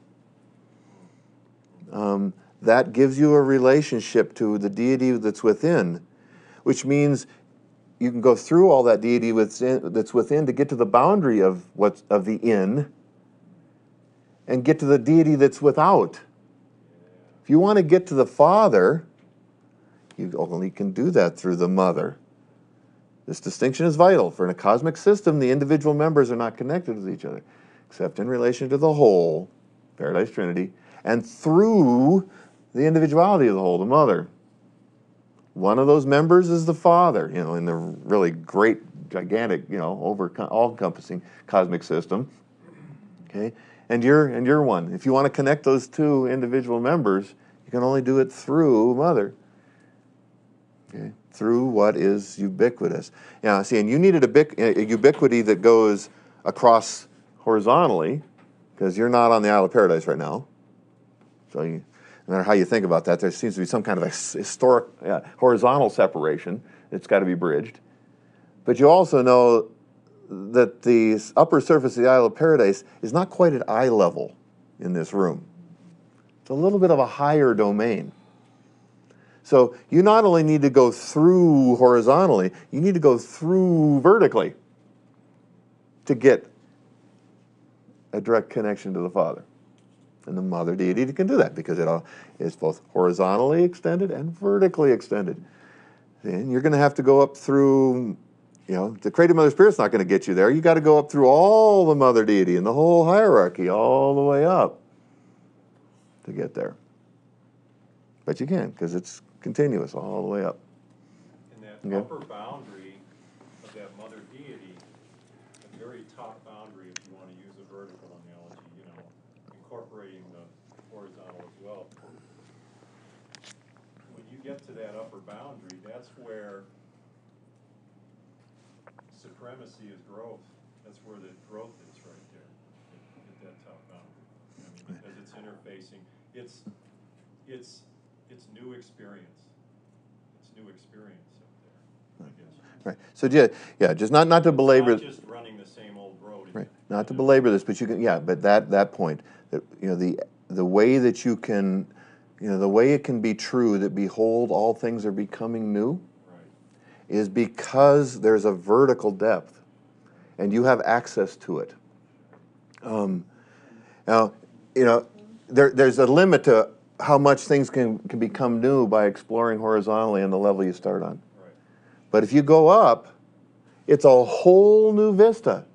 That gives you a relationship to the deity that's within, which means you can go through all that deity that's within to get to the boundary of the in, and get to the deity that's without. If you want to get to the Father, you only can do that through the Mother. This distinction is vital. For in a cosmic system, the individual members are not connected with each other, except in relation to the whole, Paradise Trinity, and through the individuality of the whole, the Mother. One of those members is the Father, in the really great, gigantic, all-encompassing cosmic system. Okay, and you're one. If you want to connect those two individual members, you can only do it through Mother. Okay, through what is ubiquitous. Yeah, see, and you needed a ubiquity that goes across horizontally, because you're not on the Isle of Paradise right now. So no matter how you think about that, there seems to be some kind of a historic horizontal separation that's got to be bridged. But you also know that the upper surface of the Isle of Paradise is not quite at eye level in this room. It's a little bit of a higher domain. So you not only need to go through horizontally, you need to go through vertically to get a direct connection to the Father. And the Mother deity can do that because it is both horizontally extended and vertically extended. Then you're going to have to go up through, the Creative Mother Spirit's not going to get you there. You got to go up through all the Mother deity and the whole hierarchy all the way up to get there. But you can, because it's continuous all the way up. And that upper boundary of that mother deity, the very top boundary, if you want to use a vertical analogy, incorporating the horizontal as well. When you get to that upper boundary, that's where supremacy is growth. That's where the growth is right there, at that top boundary. Because it's interfacing. It's new experience. It's new experience up there, I guess. Right. So just not to belabor. Not just running the same old road. Right. Not to belabor this, but you can. Yeah. But that point, that the way that you can, the way it can be true that behold, all things are becoming new. Right. is because there's a vertical depth, and you have access to it. Now, there's a limit to how much things can become new by exploring horizontally on the level you start on. Right. But if you go up, it's a whole new vista.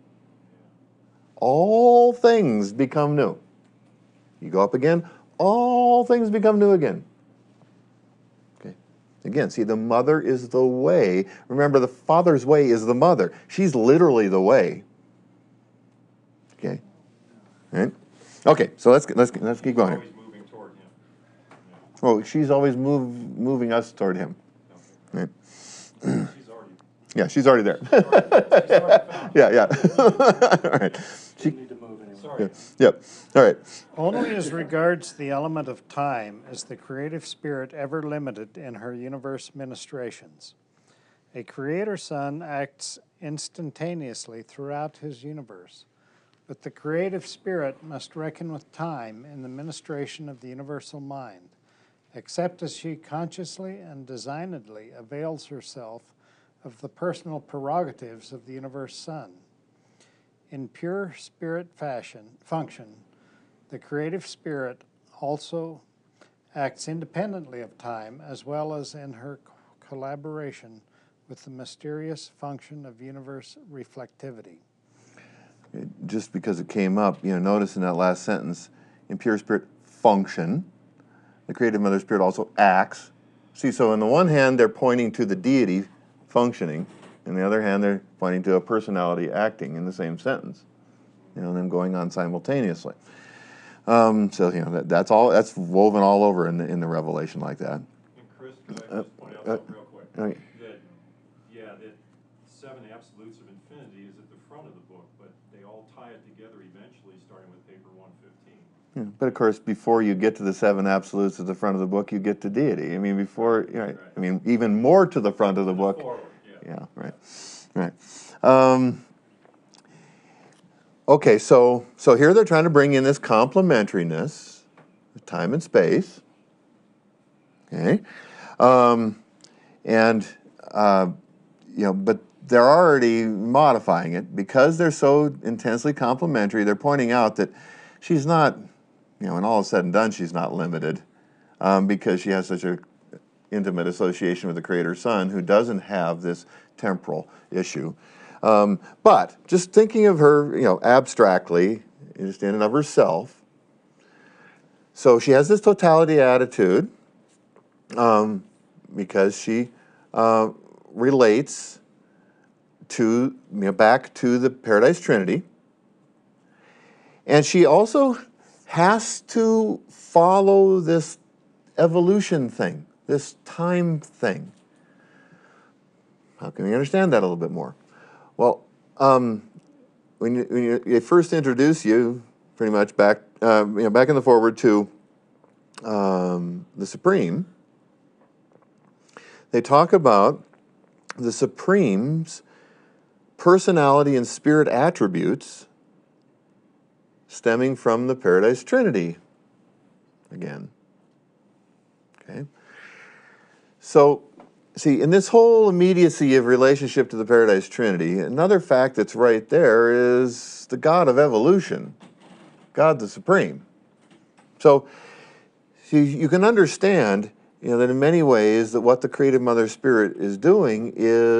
All things become new. You go up again, all things become new again. Okay. Again, see, the mother is the way. Remember, the father's way is the mother. She's literally the way. Okay. All right. Okay. So let's keep going here. Always moving toward him. Oh, she's always moving us toward him. Yeah. Right. She's already. Yeah, she's already there. She's already found. Yeah. All right. You need to move anyway. Sorry. Yep. All right. Only as regards the element of time is the creative spirit ever limited in her universe ministrations. A creator son acts instantaneously throughout his universe, but the creative spirit must reckon with time in the ministration of the universal mind, except as she consciously and designedly avails herself of the personal prerogatives of the universe son. In pure spirit function, the creative spirit also acts independently of time as well as in her collaboration with the mysterious function of universe reflectivity. Just because it came up, notice in that last sentence, in pure spirit function, the creative mother spirit also acts. See, so on the one hand, they're pointing to the deity functioning. On the other hand, they're pointing to a personality acting in the same sentence. Them going on simultaneously. So that's woven all over in the Revelation like that. And Chris, could I just point out something real quick? Okay. That seven absolutes of infinity is at the front of the book, but they all tie it together eventually, starting with paper 115. Yeah, but of course, before you get to the seven absolutes at the front of the book, you get to deity. I mean, even more to the front of the book. Forward, yeah. Yeah, right. Okay, so here they're trying to bring in this complementariness, time and space. Okay, but they're already modifying it because they're so intensely complementary. They're pointing out that she's not, when all is said and done, she's not limited because she has such a intimate association with the Creator Son who doesn't have this temporal issue. But just thinking of her, abstractly, just in and of herself. So she has this totality attitude because she relates to back to the Paradise Trinity, and she also has to follow this evolution thing, this time thing. How can we understand that a little bit more? Well, when they first introduce you, pretty much back in the forward to the Supreme, they talk about the Supreme's personality and spirit attributes stemming from the Paradise Trinity. Again, okay. So, see, in this whole immediacy of relationship to the Paradise Trinity, another fact that's right there is the God of evolution, God the Supreme. So, you can understand, that in many ways that what the Creative Mother Spirit is doing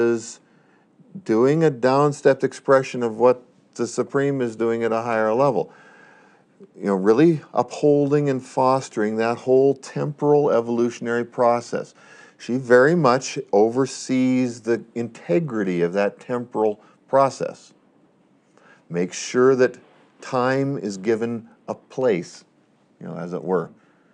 a down-stepped expression of what the Supreme is doing at a higher level. Really upholding and fostering that whole temporal evolutionary process. She very much oversees the integrity of that temporal process. Makes sure that time is given a place, as it were.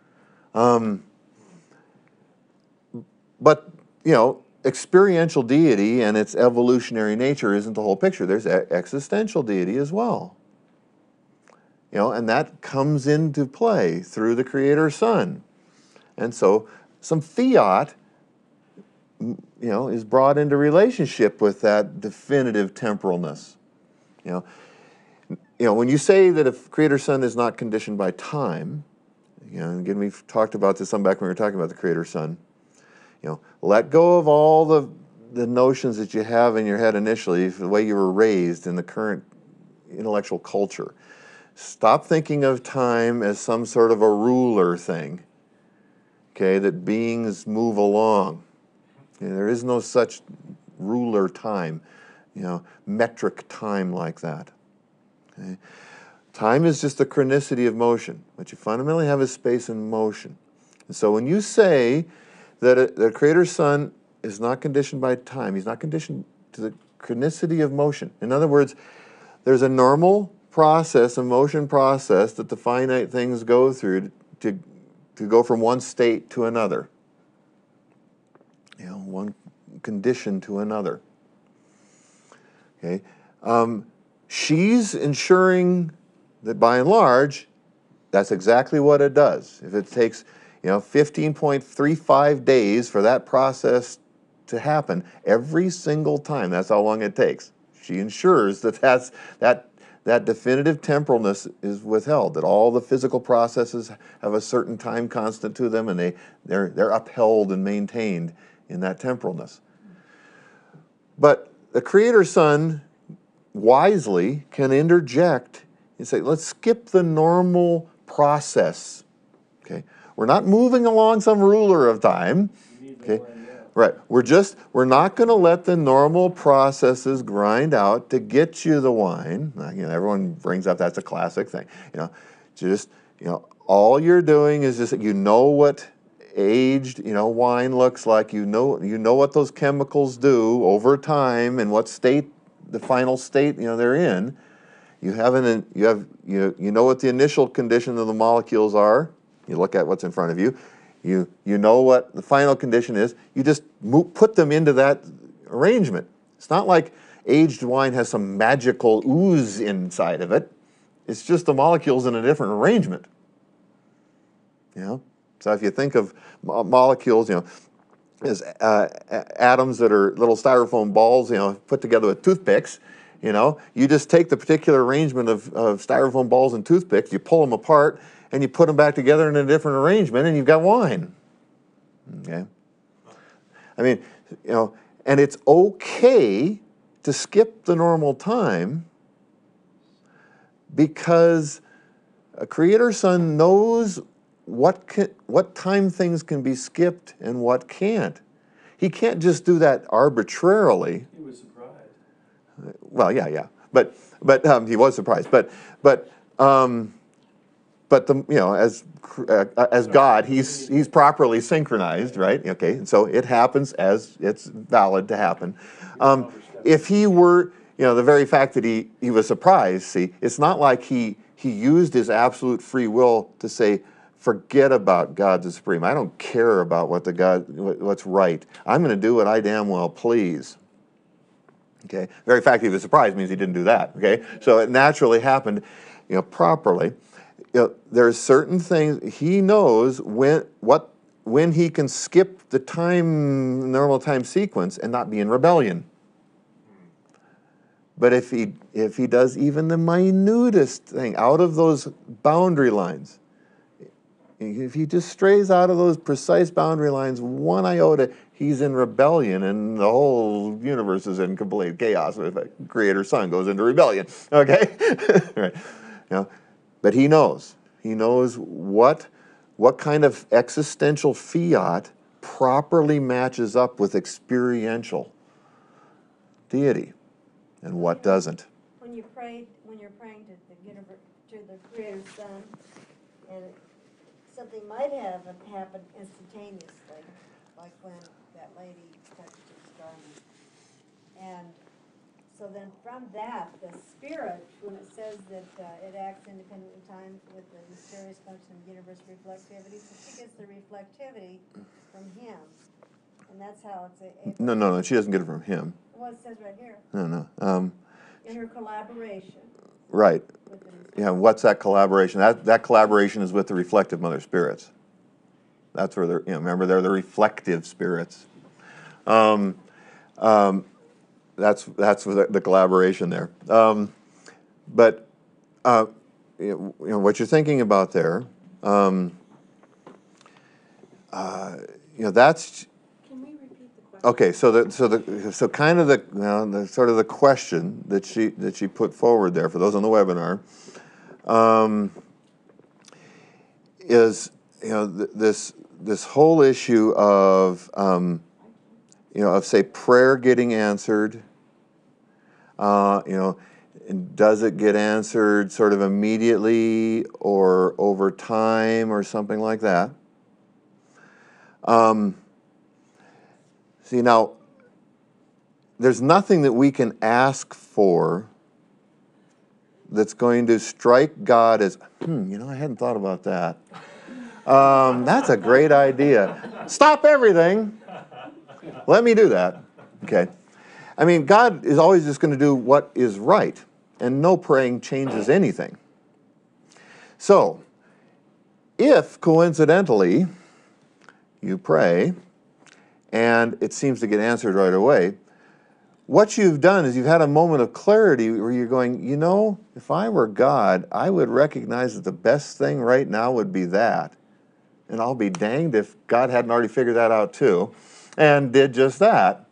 But, experiential deity and its evolutionary nature isn't the whole picture. There's existential deity as well. And that comes into play through the Creator Son. And so some fiat, is brought into relationship with that definitive temporalness. When you say that a Creator Son is not conditioned by time, again, we've talked about this some back when we were talking about the Creator Son. Let go of all the the notions that you have in your head initially, the way you were raised in the current intellectual culture. Stop thinking of time as some sort of a ruler thing, okay, that beings move along. Okay, there is no such ruler time, metric time like that. Okay? Time is just the chronicity of motion. What you fundamentally have is space and motion. And so when you say that the Creator's Son is not conditioned by time, he's not conditioned to the chronicity of motion. In other words, there's a normal process, a motion process that the finite things go through to go from one state to another. One condition to another. Okay, she's ensuring that by and large, that's exactly what it does. If it takes, 15.35 days for that process to happen every single time, that's how long it takes. She ensures that definitive temporalness is withheld, that all the physical processes have a certain time constant to them, and they're upheld and maintained in that temporalness. But the Creator's Son wisely can interject and say, let's skip the normal process. Okay, we're not moving along some ruler of time. Okay, right. We're not going to let the normal processes grind out to get you the wine. Everyone brings up that's a classic thing. All you're doing is just what aged wine looks like. You know what those chemicals do over time and what state, the final state they're in. You know what the initial condition of the molecules are. You look at what's in front of you. You know what the final condition is. You just put them into that arrangement. It's not like aged wine has some magical ooze inside of it. It's just the molecules in a different arrangement. So if you think of molecules, as atoms that are little styrofoam balls, put together with toothpicks, you just take the particular arrangement of styrofoam balls and toothpicks, you pull them apart, and you put them back together in a different arrangement, and you've got wine. Okay? And it's okay to skip the normal time because a Creator's Son knows what time things can be skipped and what can't. He can't just do that arbitrarily. He was surprised. Well, yeah, but he was surprised. But as God, he's properly synchronized, right? Okay, and so it happens as it's valid to happen. If he were, the very fact that he was surprised, see, it's not like he used his absolute free will to say, forget about God the Supreme. I don't care about what's right. I'm going to do what I damn well please. Okay, the very fact that he was surprised means he didn't do that. Okay, so it naturally happened, properly. There's certain things he knows when he can skip the normal time sequence and not be in rebellion. But if he does even the minutest thing out of those boundary lines, if he just strays out of those precise boundary lines one iota, he's in rebellion, and the whole universe is in complete chaos. If a Creator's Son goes into rebellion, okay, right? But he knows what kind of existential fiat properly matches up with experiential deity, and what doesn't. When you're praying to the universe, to the Creator's Son, and something might have happened instantaneously, like when that lady touched his garment. And so then from that, the Spirit, when it says that it acts independent of time with the mysterious function of universe reflectivity, so she gets the reflectivity from him. And that's how it's able. No, she doesn't get it from him. Well, it says right here. No. In her collaboration. Right. Yeah, what's that collaboration? That collaboration is with the reflective mother spirits. That's where remember, they're the reflective spirits. That's the collaboration there. But what you're thinking about there, that's. Can we repeat the Okay, so kind of the sort of the question that she put forward there for those on the webinar is, this whole issue of of say prayer getting answered. And does it get answered sort of immediately or over time or something like that? See, now, there's nothing that we can ask for that's going to strike God as, I hadn't thought about that. That's a great idea. Stop everything. Let me do that. Okay. I mean, God is always just going to do what is right, and no praying changes anything. So, if coincidentally you pray and it seems to get answered right away, what you've done is you've had a moment of clarity where you're going, if I were God, I would recognize that the best thing right now would be that. And I'll be danged if God hadn't already figured that out too, and did just that.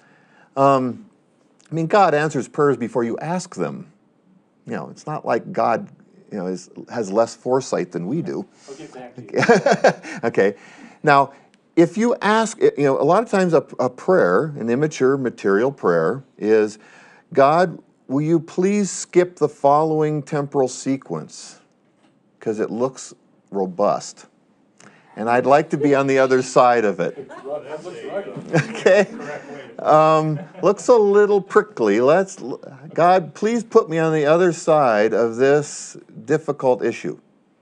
God answers prayers before you ask them. It's not like God, has less foresight than we do. I'll get back to you. Okay. Now, if you ask, a lot of times a prayer, an immature material prayer, is, God, will you please skip the following temporal sequence? Because it looks robust. And I'd like to be on the other side of it. That looks rugged. Okay? Looks a little prickly. God, please put me on the other side of this difficult issue.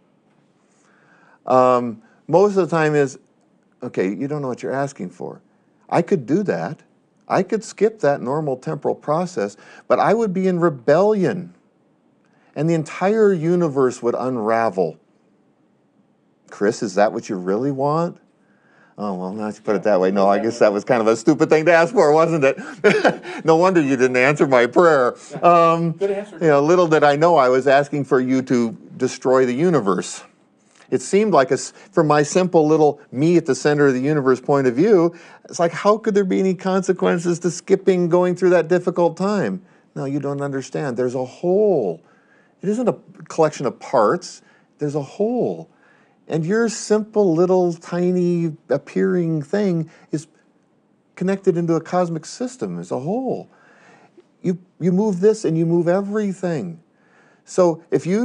Most of the time is, okay, you don't know what you're asking for. I could do that. I could skip that normal temporal process, but I would be in rebellion. And the entire universe would unravel. Chris, is that what you really want? Oh, well, now you put it that way. No, I guess that was kind of a stupid thing to ask for, wasn't it? No wonder you didn't answer my prayer. Good answer. Little did I know I was asking for you to destroy the universe. It seemed like, from my simple little me at the center of the universe point of view, it's like, how could there be any consequences to going through that difficult time? No, you don't understand. There's a whole. It isn't a collection of parts. There's a whole. And your simple little tiny appearing thing is connected into a cosmic system as a whole. You move this and you move everything. So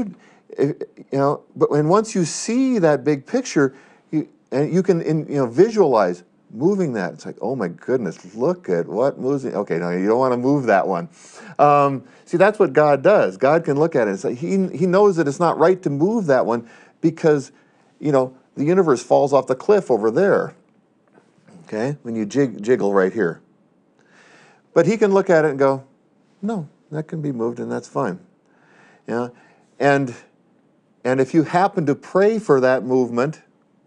but once you see that big picture, you can visualize moving that. It's like, oh my goodness, look at what moves. Okay, no, you don't want to move that one. See, that's what God does. God can look at it and say, He knows that it's not right to move that one because, the universe falls off the cliff over there. Okay, when you jiggle right here. But He can look at it and go, no, that can be moved and that's fine. And if you happen to pray for that movement,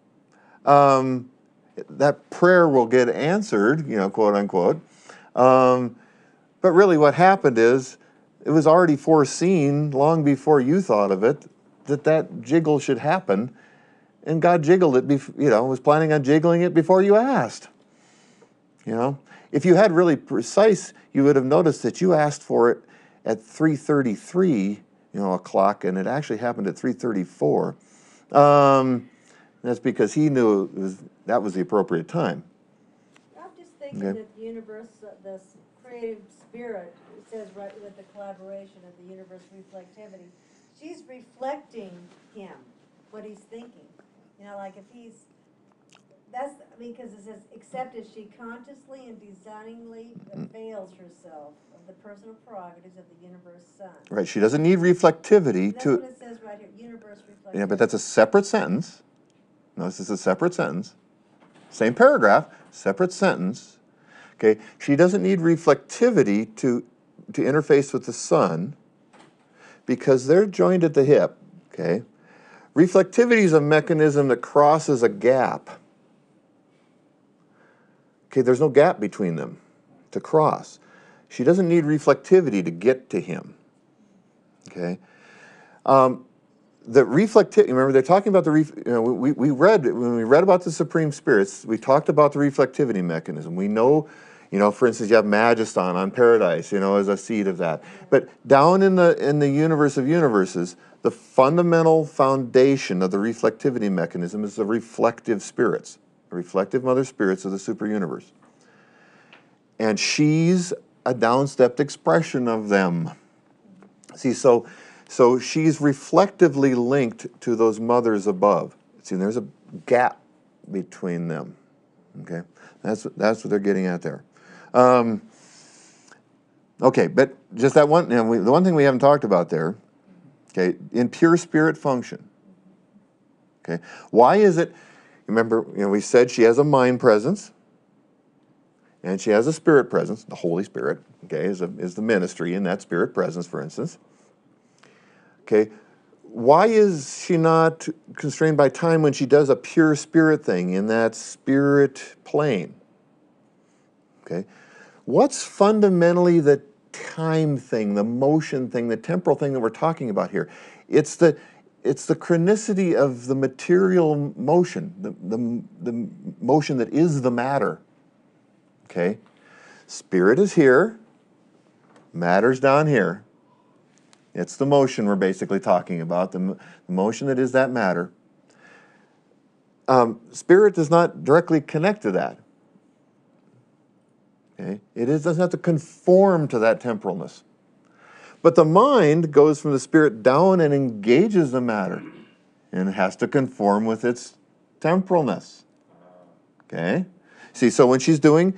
that prayer will get answered, quote unquote. But really what happened is, it was already foreseen long before you thought of it, that jiggle should happen. And God jiggled it, was planning on jiggling it before you asked. If you had really precise, you would have noticed that you asked for it at 3:33, o'clock, and it actually happened at 3:34. That's because He knew that was the appropriate time. I'm just thinking Okay. that the universe, the creative spirit, it says right with the collaboration of the universe reflectivity, she's reflecting Him, what He's thinking. Like if because it says, except as she consciously and designingly avails herself of the personal prerogatives of the universe Son. Right, she doesn't need reflectivity That's to. what it says right here, universe reflectivity. Yeah, but that's a separate sentence. No, this is a separate sentence. Same paragraph, separate sentence. Okay, she doesn't need reflectivity to interface with the Son because they're joined at the hip. Okay, reflectivity is a mechanism that crosses a gap. Okay, there's no gap between them to cross. She doesn't need reflectivity to get to Him. Okay, the reflectivity, remember they're talking about we read, when we read about the Supreme Spirits, we talked about the reflectivity mechanism. We know, for instance, you have Magiston on Paradise, as a seed of that. But down in the universe of universes, the fundamental foundation of the reflectivity mechanism is the reflective spirits, the reflective mother spirits of the super universe. And she's a downstepped expression of them. See, so she's reflectively linked to those mothers above. See, there's a gap between them. Okay, that's what they're getting at there. Okay, but just that one. The one thing we haven't talked about there. Okay, in pure spirit function. Okay, why is it? Remember, we said she has a mind presence, and she has a spirit presence. The Holy Spirit, okay, is the ministry in that spirit presence, for instance. Okay, why is she not constrained by time when she does a pure spirit thing in that spirit plane? Okay, what's fundamentally the time thing, the motion thing, the temporal thing that we're talking about here? It's the chronicity of the material motion, the motion that is the matter. Okay, spirit is here, matter's down here. It's the motion we're basically talking about, the motion that is that matter. Spirit does not directly connect to that. Okay? Doesn't have to conform to that temporalness. But the mind goes from the spirit down and engages the matter, and it has to conform with its temporalness. Okay? See, so when she's doing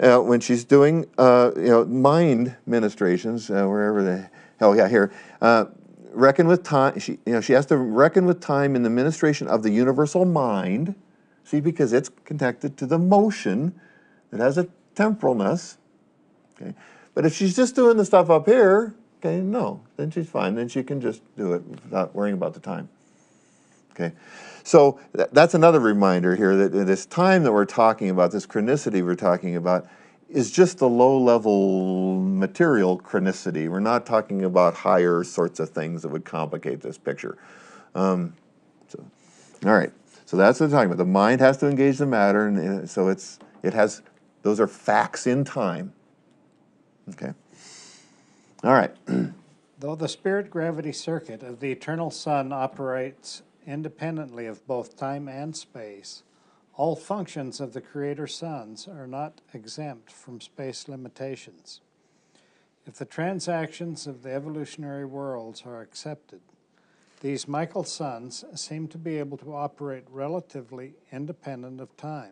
mind ministrations, wherever they. Oh yeah, here. Reckon with time. She has to reckon with time in the ministration of the universal mind. See, because it's connected to the motion that has a temporalness. Okay, but if she's just doing the stuff up here, okay, no, then she's fine. Then she can just do it without worrying about the time. Okay, so that's another reminder here that this time that we're talking about, this chronicity we're talking about, is just the low-level material chronicity. We're not talking about higher sorts of things that would complicate this picture. All right. So that's what we're talking about. The mind has to engage the matter, and so it has. Those are facts in time. Okay. All right. Though the spirit gravity circuit of the eternal sun operates independently of both time and space, all functions of the Creator Suns are not exempt from space limitations. If the transactions of the evolutionary worlds are accepted, these Michael suns seem to be able to operate relatively independent of time.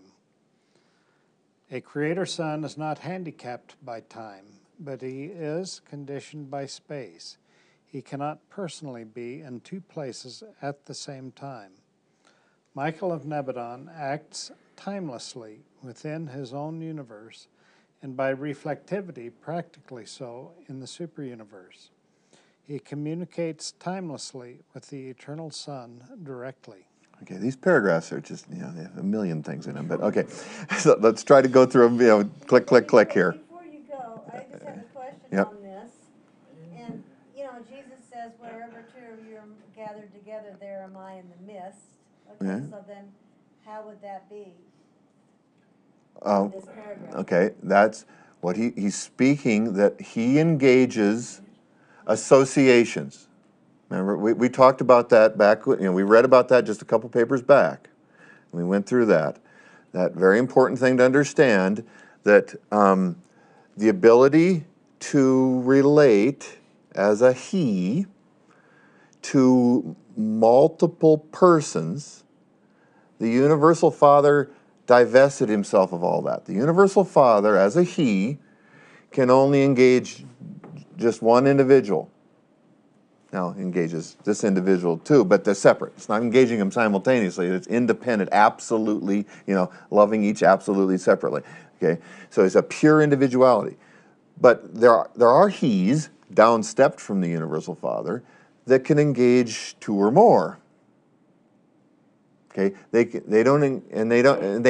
A Creator Sun is not handicapped by time, but he is conditioned by space. He cannot personally be in two places at the same time. Michael of Nebadon acts timelessly within his own universe, and by reflectivity practically so in the superuniverse. He communicates timelessly with the eternal sun directly. Okay, these paragraphs are just, they have a million things in them, but okay. So let's try to go through them, click, click, click here. Before you go, I just have a question Yep. on this. And, Jesus says, wherever two of you are gathered together, there am I in the midst. Okay, Yeah. so then how would that be? Oh, This paragraph. okay, that's what he's speaking, that he engages associations. Remember, we talked about that back, we read about that just a couple papers back. We went through that. That very important thing to understand, that the ability to relate as a he to multiple persons, the Universal Father divested himself of all that. The Universal Father, as a he, can only engage just one individual. Now, engages this individual too, but they're separate. It's not engaging them simultaneously. It's independent, absolutely, loving each absolutely separately. Okay, so it's a pure individuality. But there are he's, downstepped from the Universal Father, that can engage two or more. Okay, the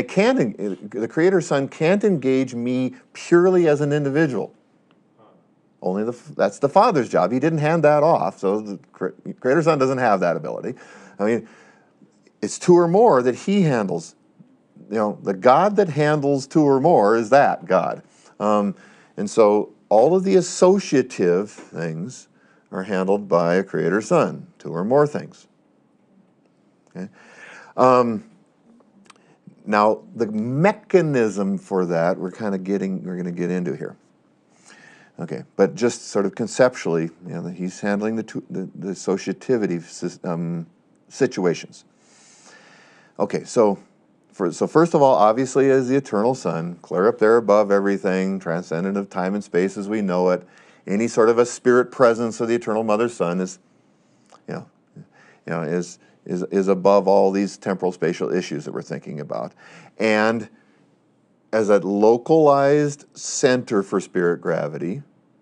Creator Son can't engage me purely as an individual. That's the Father's job. He didn't hand that off, so the Creator Son doesn't have that ability. I mean, it's two or more that he handles. The God that handles two or more is that God. And so all of the associative things are handled by a Creator Son, two or more things. Okay? Now, the mechanism for that we're going to get into here. Okay, but just sort of conceptually, he's handling the associativity situations. Okay, so first of all, obviously, as the eternal Son, clear up there above everything, transcendent of time and space as we know it, any sort of a spirit presence of the eternal Mother Son is above all these temporal spatial issues that we're thinking about, and as a localized center for spirit gravity,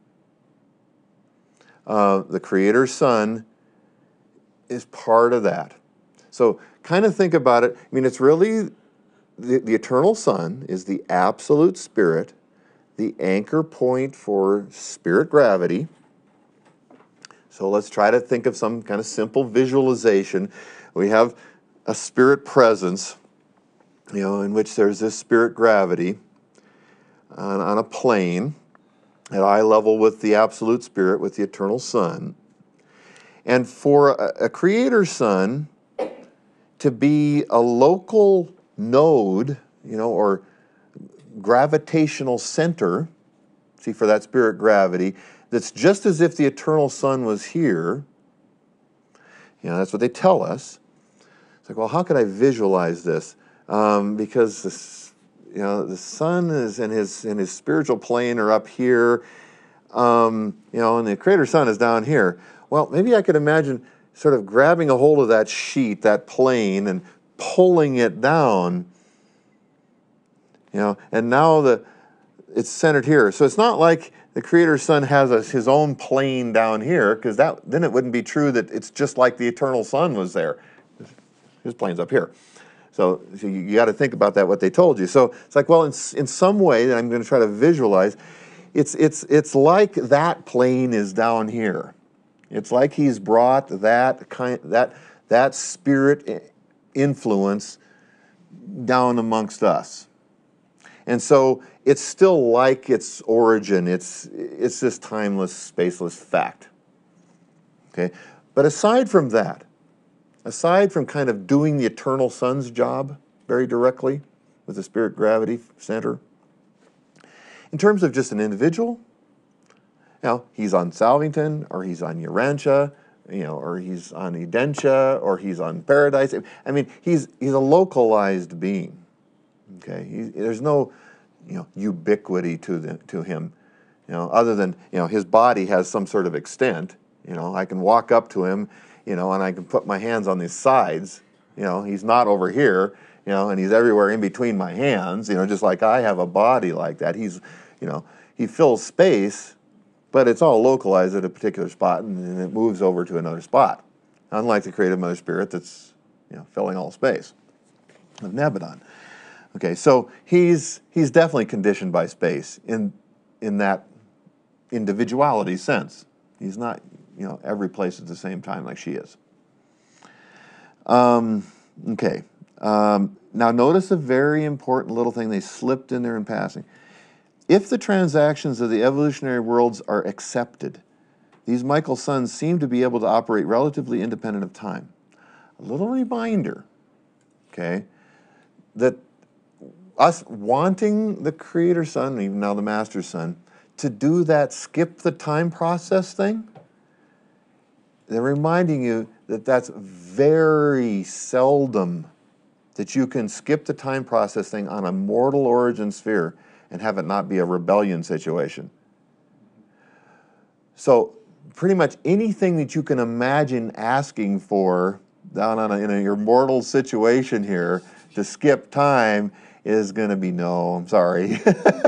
the Creator Son is part of that. So kind of think about it. I mean, it's really the Eternal Son is the absolute spirit, the anchor point for spirit gravity. So let's try to think of some kind of simple visualization. We have a spirit presence, in which there's this spirit gravity on a plane at eye level with the absolute spirit, with the Eternal Son. And for a Creator Son to be a local node, or gravitational center, see, for that spirit gravity, that's just as if the Eternal Son was here. That's what they tell us. It's like, well, how could I visualize this? Because the Son is in his spiritual plane or up here, and the Creator Son is down here. Well, maybe I could imagine sort of grabbing a hold of that sheet, that plane, and pulling it down. And now it's centered here. So it's not like the Creator Son has his own plane down here, because then it wouldn't be true that it's just like the Eternal Son was there. His plane's up here. So you got to think about that, what they told you. So it's like, well, in some way that I'm going to try to visualize, it's like that plane is down here. It's like he's brought that spirit influence down amongst us. And so it's still like its origin. It's this timeless, spaceless fact. Okay? But aside from that, aside from kind of doing the Eternal Son's job very directly with the spirit gravity center, in terms of just an individual, he's on Salvington, or he's on Urantia, or he's on Edentia, or he's on Paradise. I mean, he's a localized being. Okay, there's no ubiquity to him, other than his body has some sort of extent. I can walk up to him, and I can put my hands on his sides. He's not over here, and he's everywhere in between my hands. Just like I have a body like that. He fills space, but it's all localized at a particular spot, and it moves over to another spot. Unlike the Creative Mother Spirit that's filling all space of Nebadon. Okay, so he's definitely conditioned by space in that individuality sense. He's not every place at the same time like she is. Okay. Now notice a very important little thing they slipped in there in passing. If the transactions of the evolutionary worlds are accepted, these Michael sons seem to be able to operate relatively independent of time. A little reminder, okay, that us wanting the Creator Son, even now the Master Son, to do that skip the time process thing, they're reminding you that that's very seldom that you can skip the time process thing on a mortal origin sphere and have it not be a rebellion situation. So pretty much anything that you can imagine asking for down in your mortal situation here to skip time is going to be no. I'm sorry.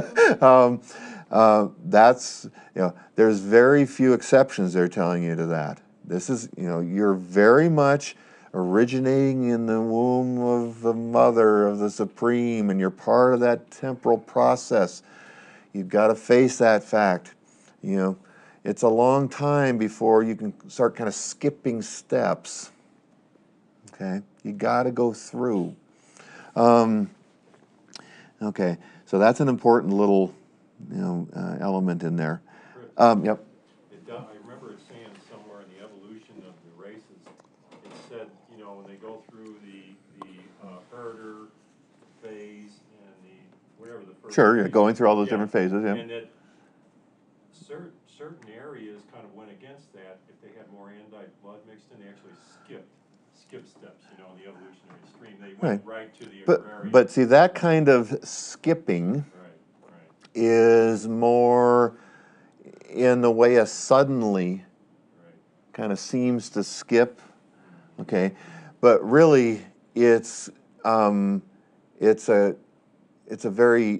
There's very few exceptions they're telling you to that. This is, you're very much originating in the womb of the Mother of the Supreme, and you're part of that temporal process. You've got to face that fact. it's a long time before you can start kind of skipping steps. Okay, you got to go through. Okay, so that's an important little, element in there. Yep. I remember it saying somewhere in the evolution of the races, it said, when they go through the herder phase and the, whatever the first. Sure, yeah, phase going is. through all those Yeah. different phases, yeah. And that certain areas kind of went against that. If they had more andite blood mixed in, they actually skipped steps, in the evolutionary stream. They went right to the agrarian. But see, that kind of skipping Right. is more in the way a suddenly Right. kind of seems to skip, okay? But really, it's a very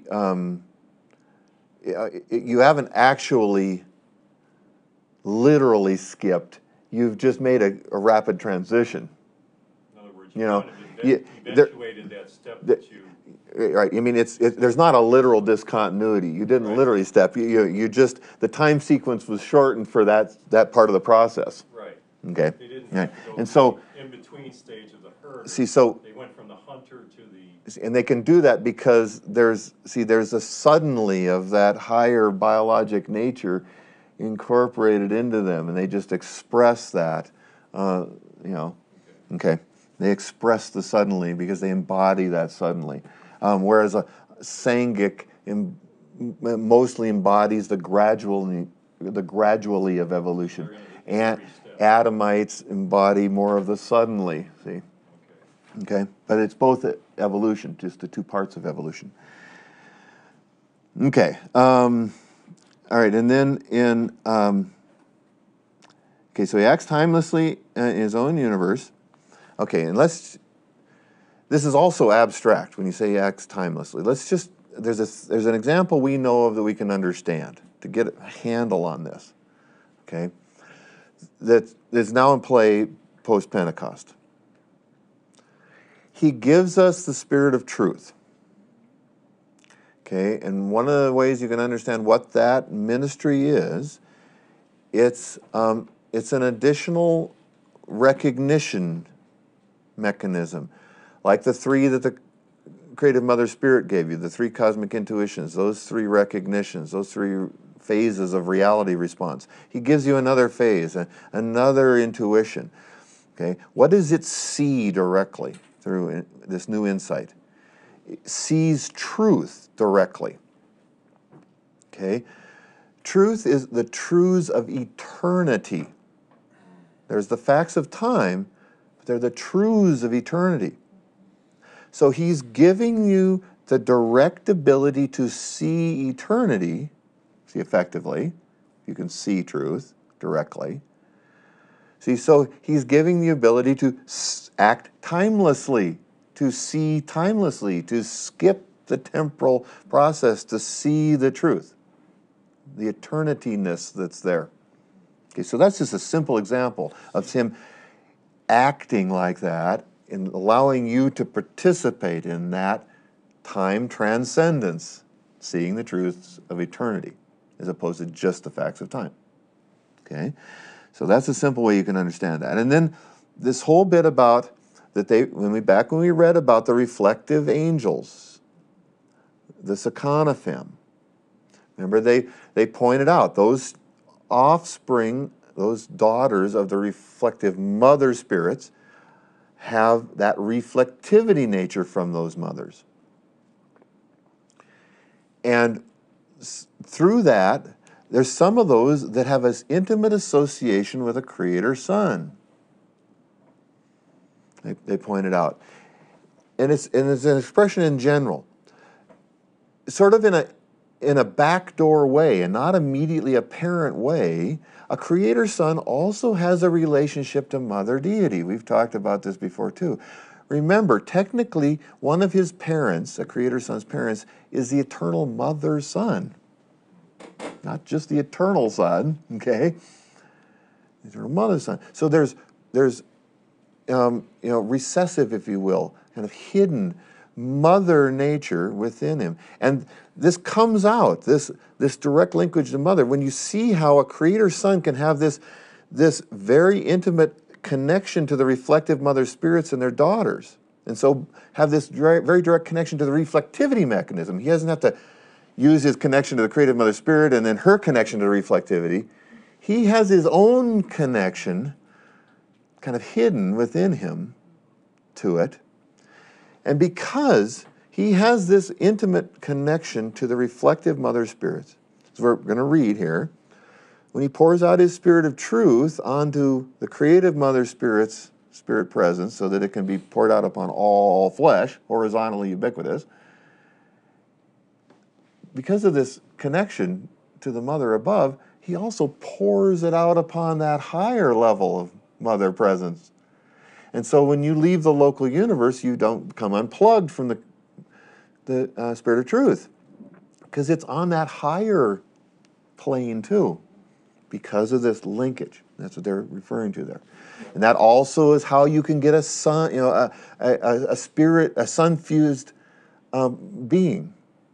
you haven't actually literally skipped. You've just made a rapid transition. In other words, You you know, kind of you- there- eventuated that step that you. Right. I mean, there's not a literal discontinuity. You didn't literally step. You just the time sequence was shortened for that part of the process. Right. Okay. They didn't Yeah. have to go And through so the in-between stage of the herd. see, so They went from the hunter to the. and they can do that because there's a suddenly of that higher biologic nature incorporated into them, and they just express that. Okay. They express the suddenly because they embody that suddenly. Whereas a Sangic mostly embodies the gradually of evolution. And Adamites embody more of the suddenly, see? Okay? But it's both evolution, just the two parts of evolution. Okay. All right, and then so he acts timelessly in his own universe. Okay, and this is also abstract when you say he acts timelessly. There's an example we know of that we can understand to get a handle on this, okay, that is now in play post-Pentecost. He gives us the Spirit of truth, okay, and one of the ways you can understand what that ministry is, it's an additional recognition mechanism, like the three that the Creative Mother Spirit gave you, the three cosmic intuitions, those three recognitions, those three phases of reality response. He gives you another phase, another intuition. Okay, what does it see directly through this new insight? It sees truth directly. Okay, truth is the truths of eternity. There's the facts of time, but they're the truths of eternity. So he's giving you the direct ability to see eternity, see effectively, you can see truth directly. See, so he's giving the ability to act timelessly, to see timelessly, to skip the temporal process, to see the truth, the eternity-ness that's there. Okay, so that's just a simple example of him acting like that and allowing you to participate in that time transcendence, seeing the truths of eternity, as opposed to just the facts of time. Okay? So that's a simple way you can understand that. And then this whole bit about that when we read about the reflective angels, the Sekanophim, remember they pointed out those offspring, those daughters of the reflective mother spirits, have that reflectivity nature from those mothers. And through that, there's some of those that have this intimate association with a Creator Son. They pointed out. And it's an expression in general. Sort of in a backdoor way, and not immediately apparent way, a Creator Son also has a relationship to Mother Deity. We've talked about this before too. Remember, technically, one of his parents, a Creator Son's parents, is the eternal Mother Son. Not just the eternal Son, okay? The eternal Mother Son. So there's recessive, if you will, kind of hidden mother nature within him. And this comes out, this direct linkage to mother, when you see how a creator son can have this very intimate connection to the reflective mother spirits and their daughters. And so have this very direct connection to the reflectivity mechanism. He doesn't have to use his connection to the creative mother spirit and then her connection to the reflectivity. He has his own connection kind of hidden within him to it. And because he has this intimate connection to the reflective mother spirits, so we're going to read here, when he pours out his spirit of truth onto the creative mother spirit's spirit presence so that it can be poured out upon all flesh, horizontally ubiquitous, because of this connection to the mother above, he also pours it out upon that higher level of mother presence. And so when you leave the local universe, you don't become unplugged from the spirit of truth, because it's on that higher plane too, because of this linkage. That's what they're referring to there. And that also is how you can get a sun, a spirit, a sun-fused being.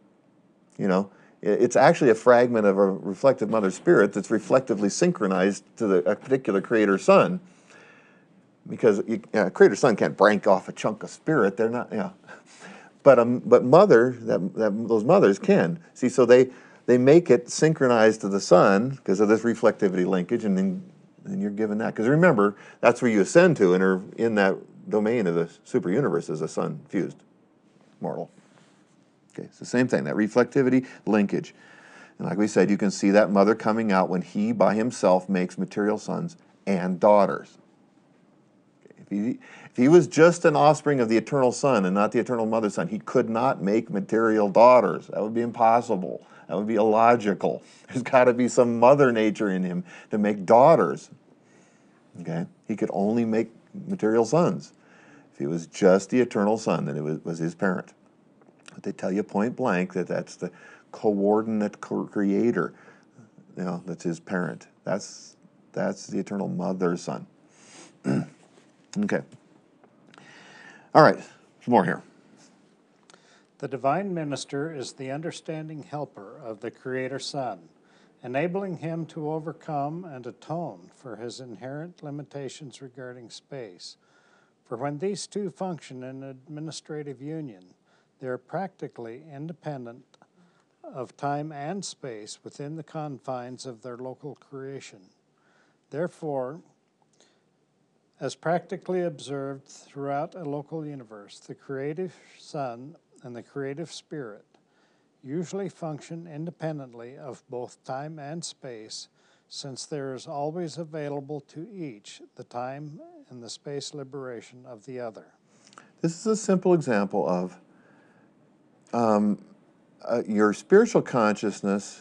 It's actually a fragment of a reflective mother spirit that's reflectively synchronized to a particular creator sun. Because a creator sun can't break off a chunk of spirit. They're not, But mother, those mothers can. See, so they make it synchronized to the sun because of this reflectivity linkage, and then you're given that. Because remember, that's where you ascend to and are in that domain of the super universe as a sun-fused mortal. Okay, it's the same thing, that reflectivity linkage. And like we said, you can see that mother coming out when he by himself makes material sons and daughters. If he was just an offspring of the eternal son and not the eternal mother son, he could not make material daughters. That would be impossible. That would be illogical. There's got to be some mother nature in him to make daughters. Okay? He could only make material sons if he was just the eternal son, that it was his parent. But they tell you point blank that that's the coordinate creator. That's his parent. That's the eternal mother son. Okay. All right, some more here. The divine minister is the understanding helper of the Creator Son, enabling him to overcome and atone for his inherent limitations regarding space. For when these two function in administrative union, they are practically independent of time and space within the confines of their local creation. Therefore, as practically observed throughout a local universe, the creative Son and the creative Spirit usually function independently of both time and space, since there is always available to each the time and the space liberation of the other. This is a simple example of your spiritual consciousness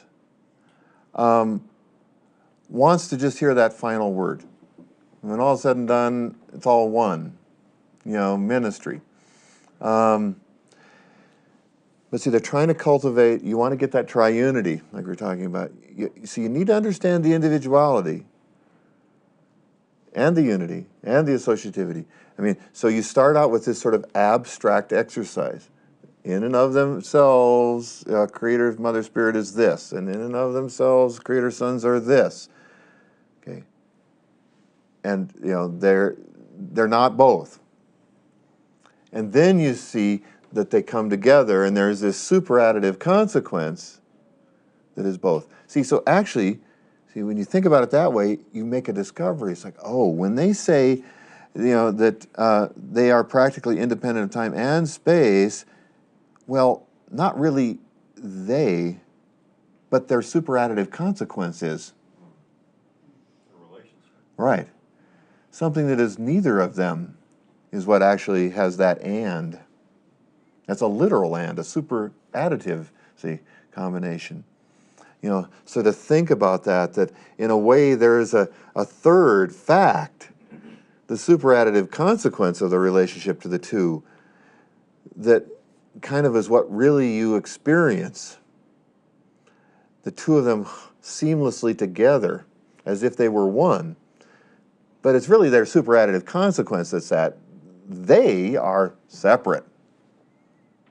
wants to just hear that final word. When all is said and done, it's all one, ministry. But see, they're trying to cultivate, you want to get that triunity, like we're talking about. So you need to understand the individuality and the unity and the associativity. So you start out with this sort of abstract exercise. In and of themselves, Creator Mother Spirit is this, and in and of themselves, Creator Sons are this. Okay. And they're not both. And then you see that they come together, and there's this superadditive consequence that is both. So actually, when you think about it that way, you make a discovery. It's like, when they say, that they are practically independent of time and space, well, not really they, but their superadditive consequence is. The relationship. Right. Something that is neither of them is what actually has that and. That's a literal and, a super additive, combination. So to think about that in a way there is a third fact, the superadditive consequence of the relationship to the two, that kind of is what really you experience. The two of them seamlessly together, as if they were one. But it's really their superadditive consequence that's that they are separate.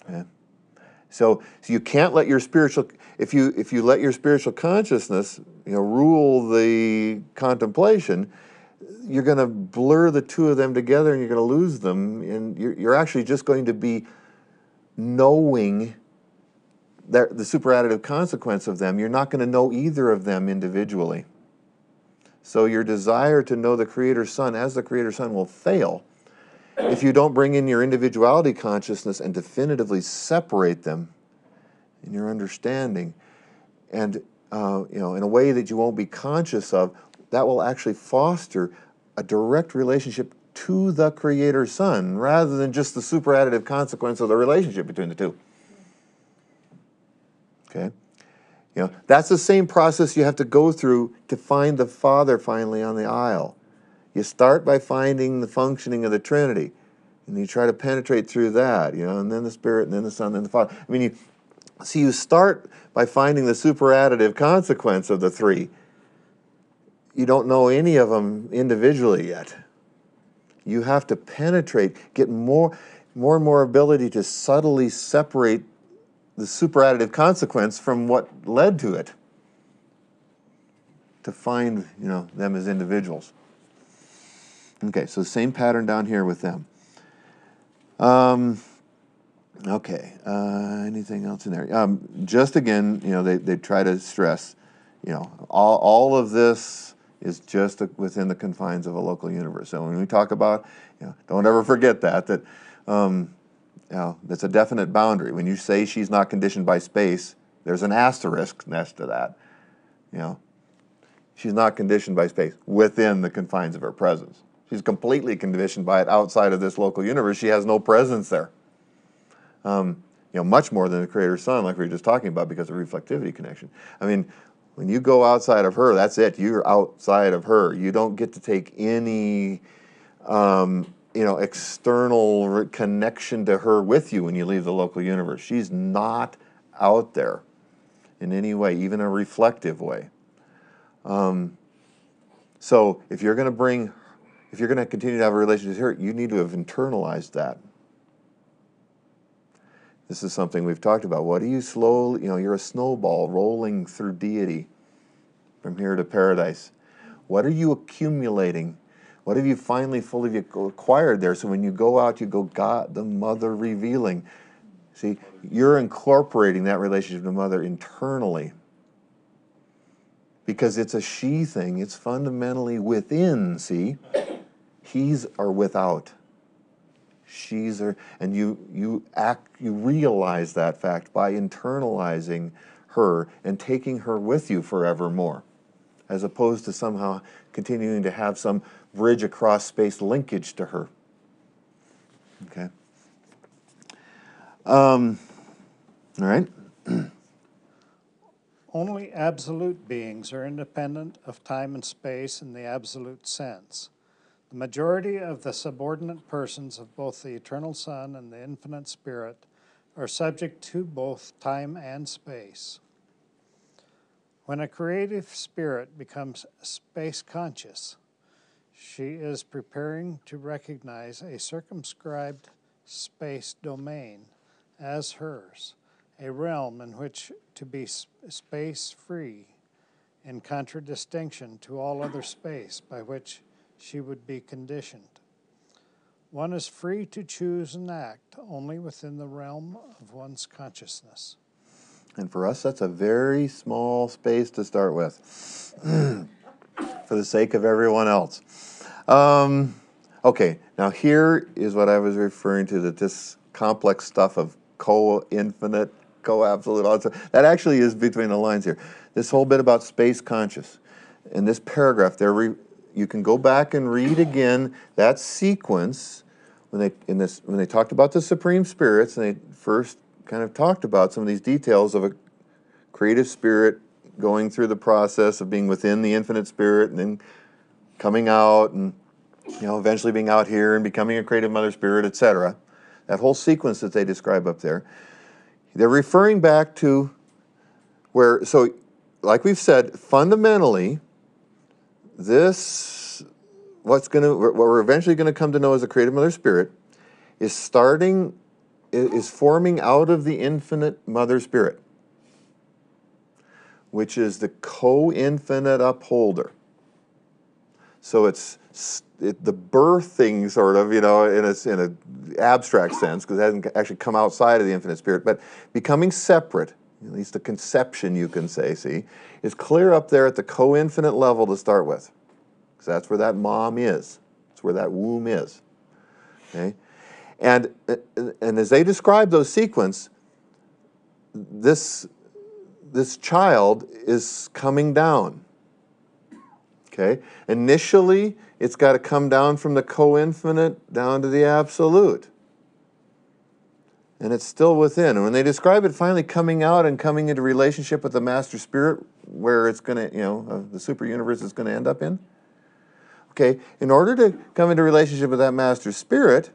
Okay? So you can't let your spiritual, if you let your spiritual consciousness, rule the contemplation, you're going to blur the two of them together and you're going to lose them, and you're actually just going to be knowing the superadditive consequence of them. You're not going to know either of them individually. So your desire to know the Creator Son as the Creator Son will fail if you don't bring in your individuality consciousness and definitively separate them in your understanding, and in a way that you won't be conscious of. That will actually foster a direct relationship to the Creator Son rather than just the superadditive consequence of the relationship between the two. Okay? That's the same process you have to go through to find the Father finally on the aisle. You start by finding the functioning of the Trinity, and you try to penetrate through that, and then the Spirit, and then the Son, and then the Father. I mean, you start by finding the superadditive consequence of the three. You don't know any of them individually yet. You have to penetrate, get more and more ability to subtly separate the superadditive consequence from what led to it, to find them as individuals. Okay, so same pattern down here with them. Okay, anything else in there? Just again, they try to stress, all of this is just within the confines of a local universe. So when we talk about, don't ever forget that that's a definite boundary. When you say she's not conditioned by space, there's an asterisk next to that. She's not conditioned by space within the confines of her presence. She's completely conditioned by it outside of this local universe. She has no presence there. Much more than the Creator Son, like we were just talking about, because of reflectivity connection. I mean, when you go outside of her, that's it. You're outside of her. You don't get to take any, external connection to her with you when you leave the local universe. She's not out there in any way, even a reflective way. So if you're going to continue to have a relationship with her, you need to have internalized that. This is something we've talked about. What do you slowly, you're a snowball rolling through deity from here to paradise. What are you accumulating? What have you finally fully acquired there? So when you go out, you go, God, the Mother revealing. See, you're incorporating that relationship to Mother internally. Because it's a she thing. It's fundamentally within, see? He's are without. She's are, and you realize that fact by internalizing her and taking her with you forevermore, as opposed to somehow continuing to have some bridge across space linkage to her. Okay. All right. Only absolute beings are independent of time and space in the absolute sense. The majority of the subordinate persons of both the Eternal Son and the Infinite Spirit are subject to both time and space. When a creative spirit becomes space conscious, she is preparing to recognize a circumscribed space domain as hers, a realm in which to be space-free, in contradistinction to all other space by which she would be conditioned. One is free to choose and act only within the realm of one's consciousness. And for us, that's a very small space to start with, for the sake of everyone else. Okay, now here is what I was referring to, that this complex stuff of co-infinite, co-absolute, all that actually is between the lines here. This whole bit about space conscious. In this paragraph, you can go back and read again that sequence when they talked about the Supreme Spirits, and they first kind of talked about some of these details of a creative spirit going through the process of being within the infinite spirit and then coming out and eventually being out here and becoming a creative mother spirit, etc. That whole sequence that they describe up there. They're referring back to where, so like we've said, fundamentally, what we're eventually going to come to know as a creative mother spirit is starting is forming out of the infinite Mother Spirit, which is the co-infinite upholder. So it's the birthing sort of, in an abstract sense, because it hasn't actually come outside of the infinite Spirit, but becoming separate, at least the conception you can say, is clear up there at the co-infinite level to start with. Because that's where that mom is. That's where that womb is. Okay? And as they describe those sequence, this child is coming down. Okay? Initially, it's got to come down from the co-infinite down to the absolute. And it's still within. And when they describe it finally coming out and coming into relationship with the Master Spirit, where it's going to, the super universe is going to end up in, okay, in order to come into relationship with that Master Spirit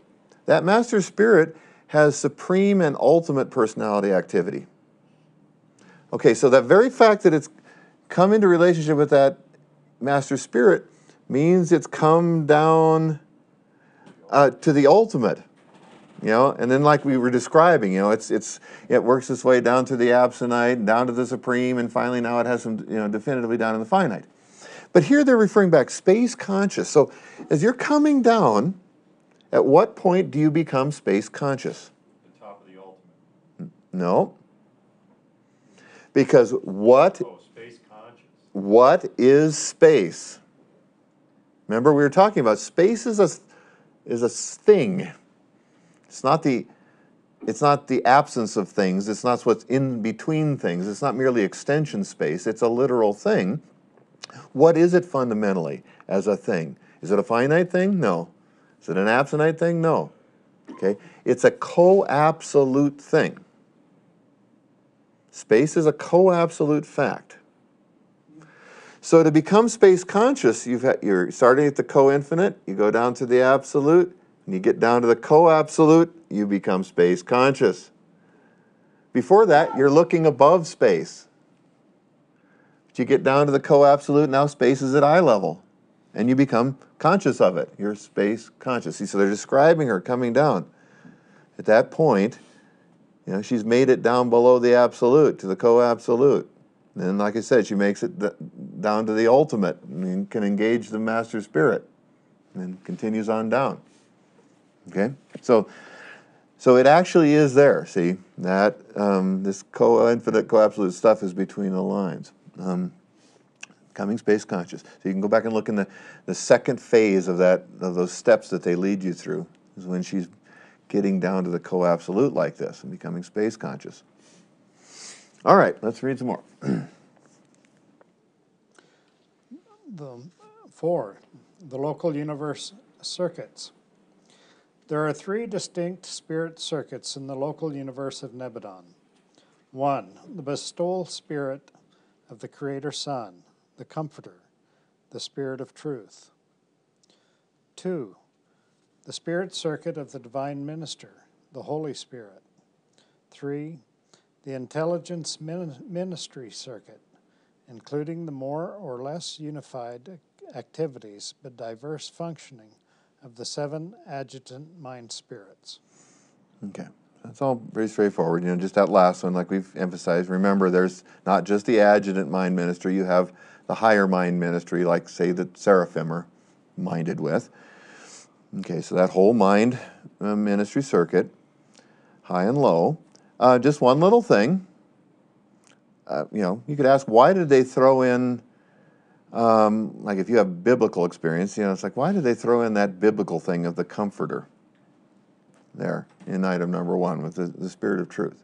has supreme and ultimate personality activity. Okay, so that very fact that it's come into relationship with that Master Spirit means it's come down to the ultimate, and then like we were describing, it works its way down to the absonite, down to the supreme, and finally now it has some, definitively down in the finite. But here they're referring back space conscious. So as you're coming down, at what point do you become space conscious? The top of the ultimate. No. Because Space conscious. what is space? Remember, we were talking about space is a thing. It's not the absence of things. It's not what's in between things. It's not merely extension space. It's a literal thing. What is it fundamentally as a thing? Is it a finite thing? No. Is it an absonite thing? No. Okay? It's a co-absolute thing. Space is a co-absolute fact. So to become space conscious, you're starting at the co-infinite, you go down to the absolute, and you get down to the co-absolute, you become space conscious. Before that, you're looking above space. But you get down to the co-absolute, now space is at eye level. And you become conscious of it. You're space conscious. See, so they're describing her coming down. At that point, she's made it down below the absolute, to the co-absolute. And like I said, she makes it down to the ultimate and can engage the Master Spirit and continues on down. Okay? So it actually is there, see, that this infinite, co-absolute stuff is between the lines. Becoming space conscious. So you can go back and look in the second phase of those steps that they lead you through, is when she's getting down to the co-absolute like this and becoming space conscious. All right, let's read some more. 4. The local universe circuits. There are 3 distinct spirit circuits in the local universe of Nebadon. 1. The bestowal spirit of the Creator Son, the Comforter, the Spirit of Truth. 2. The spirit circuit of the Divine Minister, the Holy Spirit. 3. The intelligence ministry circuit, including the more or less unified activities but diverse functioning of the 7 adjutant mind spirits. Okay, that's all very straightforward. Just that last one, like we've emphasized, remember there's not just the adjutant mind ministry, you have the higher mind ministry, like say that seraphim are minded with. Okay, so that whole mind ministry circuit, high and low. Just one little thing. You could ask, why did they throw in, like if you have biblical experience, it's like, why did they throw in that biblical thing of the Comforter there in item number 1 with the Spirit of Truth?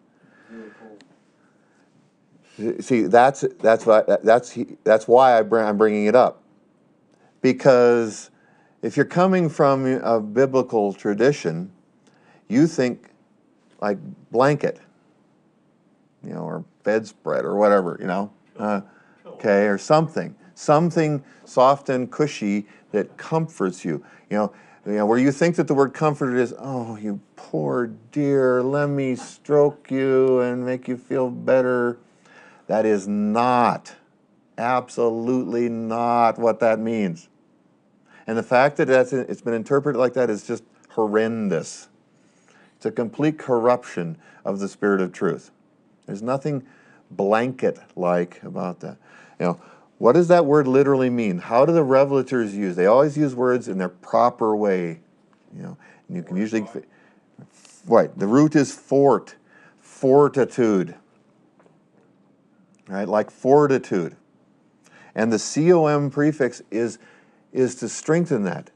See, that's why I'm bringing it up, because if you're coming from a biblical tradition, you think like blanket, or bedspread or whatever, okay, or something soft and cushy that comforts you, where you think that the word comforted is, oh, you poor dear, let me stroke you and make you feel better. That is not, absolutely not what that means. And the fact that it's been interpreted like that is just horrendous. It's a complete corruption of the Spirit of truth. There's nothing blanket-like about that. You know, what does that word literally mean? How do the revelators use? They always use words in their proper way. You know, and you can usually, right? The root is fort, fortitude, right? Like fortitude, and the com prefix is to strengthen that.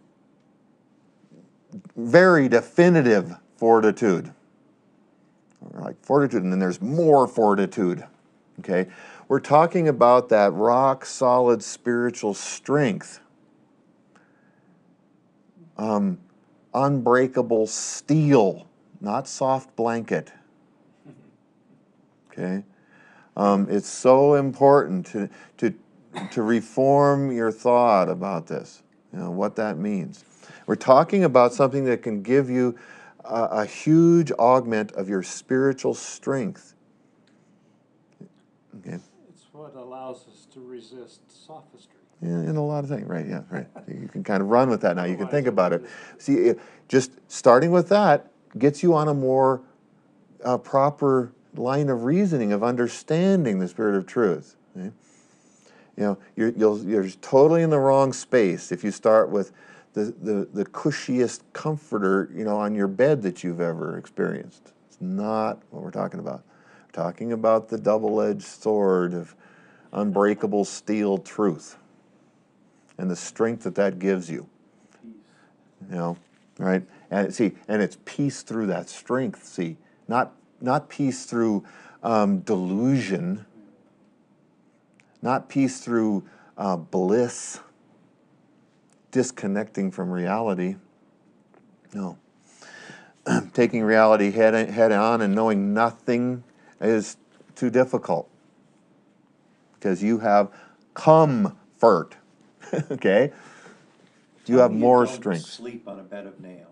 Very definitive fortitude, like fortitude, and then there's more fortitude. Okay, we're talking about that rock solid spiritual strength. Unbreakable steel, not soft blanket. Okay, it's so important to reform your thought about this. You know what that means. We're talking about something that can give you a huge augment of your spiritual strength. Okay. It's what allows us to resist sophistry. In a lot of things, right? Yeah, right. You can kind of run with that now. You can think about it. See, just starting with that gets you on a more proper line of reasoning, of understanding the Spirit of truth. Okay? You know, you're totally in the wrong space if you start with the cushiest comforter, you know, on your bed that you've ever experienced. It's not what we're talking about. We're talking about the double-edged sword of unbreakable steel truth and the strength that gives you. You know, right? And see, and it's peace through that strength. See, not peace through delusion, not peace through bliss, disconnecting from reality. No. Taking reality head on and knowing nothing is too difficult because you have comfort. Okay? You have more strength. Sleep on a bed of nails.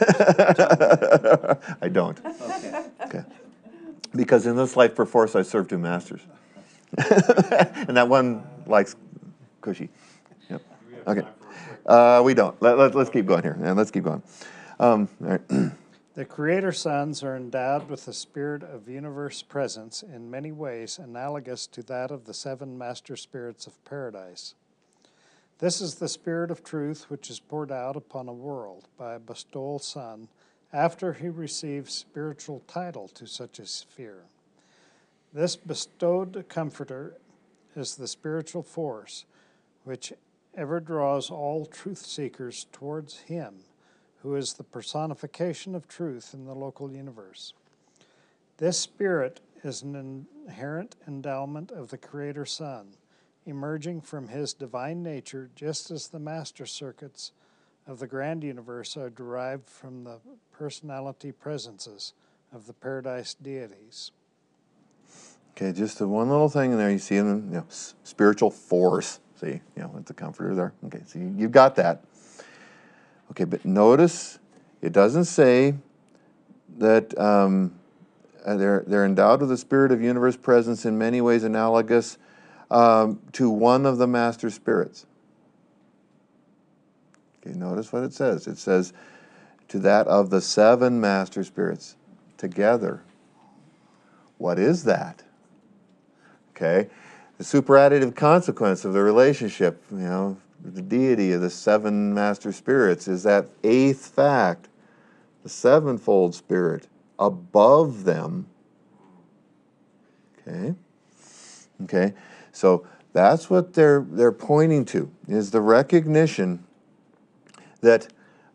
I don't. Okay. Okay. Because in this life perforce I serve two masters. And that one likes cushy. Yep. Okay. We don't. Let's keep going here. Let's keep going. All right. The Creator Sons are endowed with the spirit of universe presence in many ways analogous to that of the seven master spirits of paradise. This is the spirit of truth which is poured out upon a world by a bestowal son after he receives spiritual title to such a sphere. This bestowed comforter is the spiritual force which ever draws all truth seekers towards him, who is the personification of truth in the local universe. This spirit is an inherent endowment of the Creator Son, emerging from his divine nature, just as the master circuits of the grand universe are derived from the personality presences of the paradise deities. Okay, just one little thing in there. You see, in the spiritual force. See, with the comforter there. Okay, so you've got that. Okay, but notice it doesn't say that they're endowed with the spirit of universe presence in many ways analogous to one of the master spirits. Okay, notice what it says. It says to that of the seven master spirits together. What is that? Okay, the superadditive consequence of the relationship, the deity of the seven master spirits is that eighth fact, the sevenfold spirit above them. Okay. So that's what they're pointing to, is the recognition that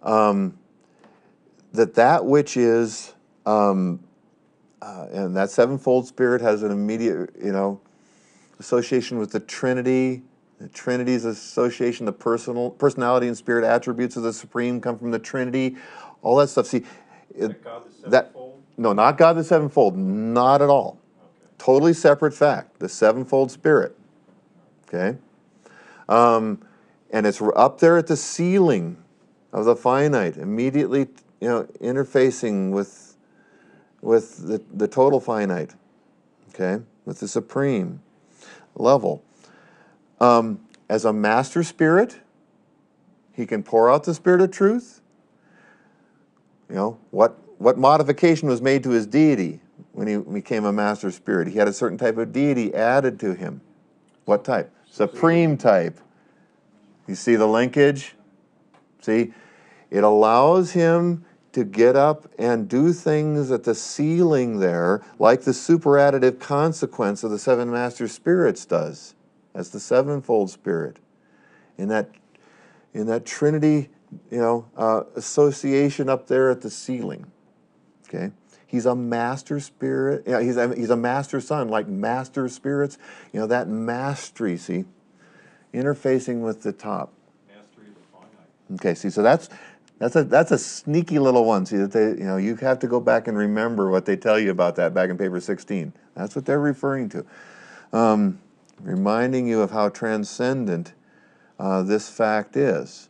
that which is and that sevenfold spirit has an immediate association with the Trinity. The Trinity's association, the personality and spirit attributes of the Supreme come from the Trinity. All that stuff. See, God the sevenfold? No, not God the sevenfold. Not at all. Okay. Totally separate fact. The sevenfold spirit. Okay, and it's up there at the ceiling of the finite, immediately interfacing with the total finite. Okay, with the supreme level. As a master spirit, he can pour out the spirit of truth. what modification was made to his deity when he became a master spirit? He had a certain type of deity added to him. What type? Supreme type. You see the linkage? See? It allows him to get up and do things at the ceiling there, like the superadditive consequence of the seven master spirits does. That's the sevenfold spirit. In that Trinity, association up there at the ceiling. Okay? He's a master spirit. Yeah, he's a master son, like master spirits. That mastery, see? Interfacing with the top. Mastery of the finite. Okay, see, so that's a sneaky little one. See that they, you have to go back and remember what they tell you about that back in paper 16. That's what they're referring to, reminding you of how transcendent this fact is.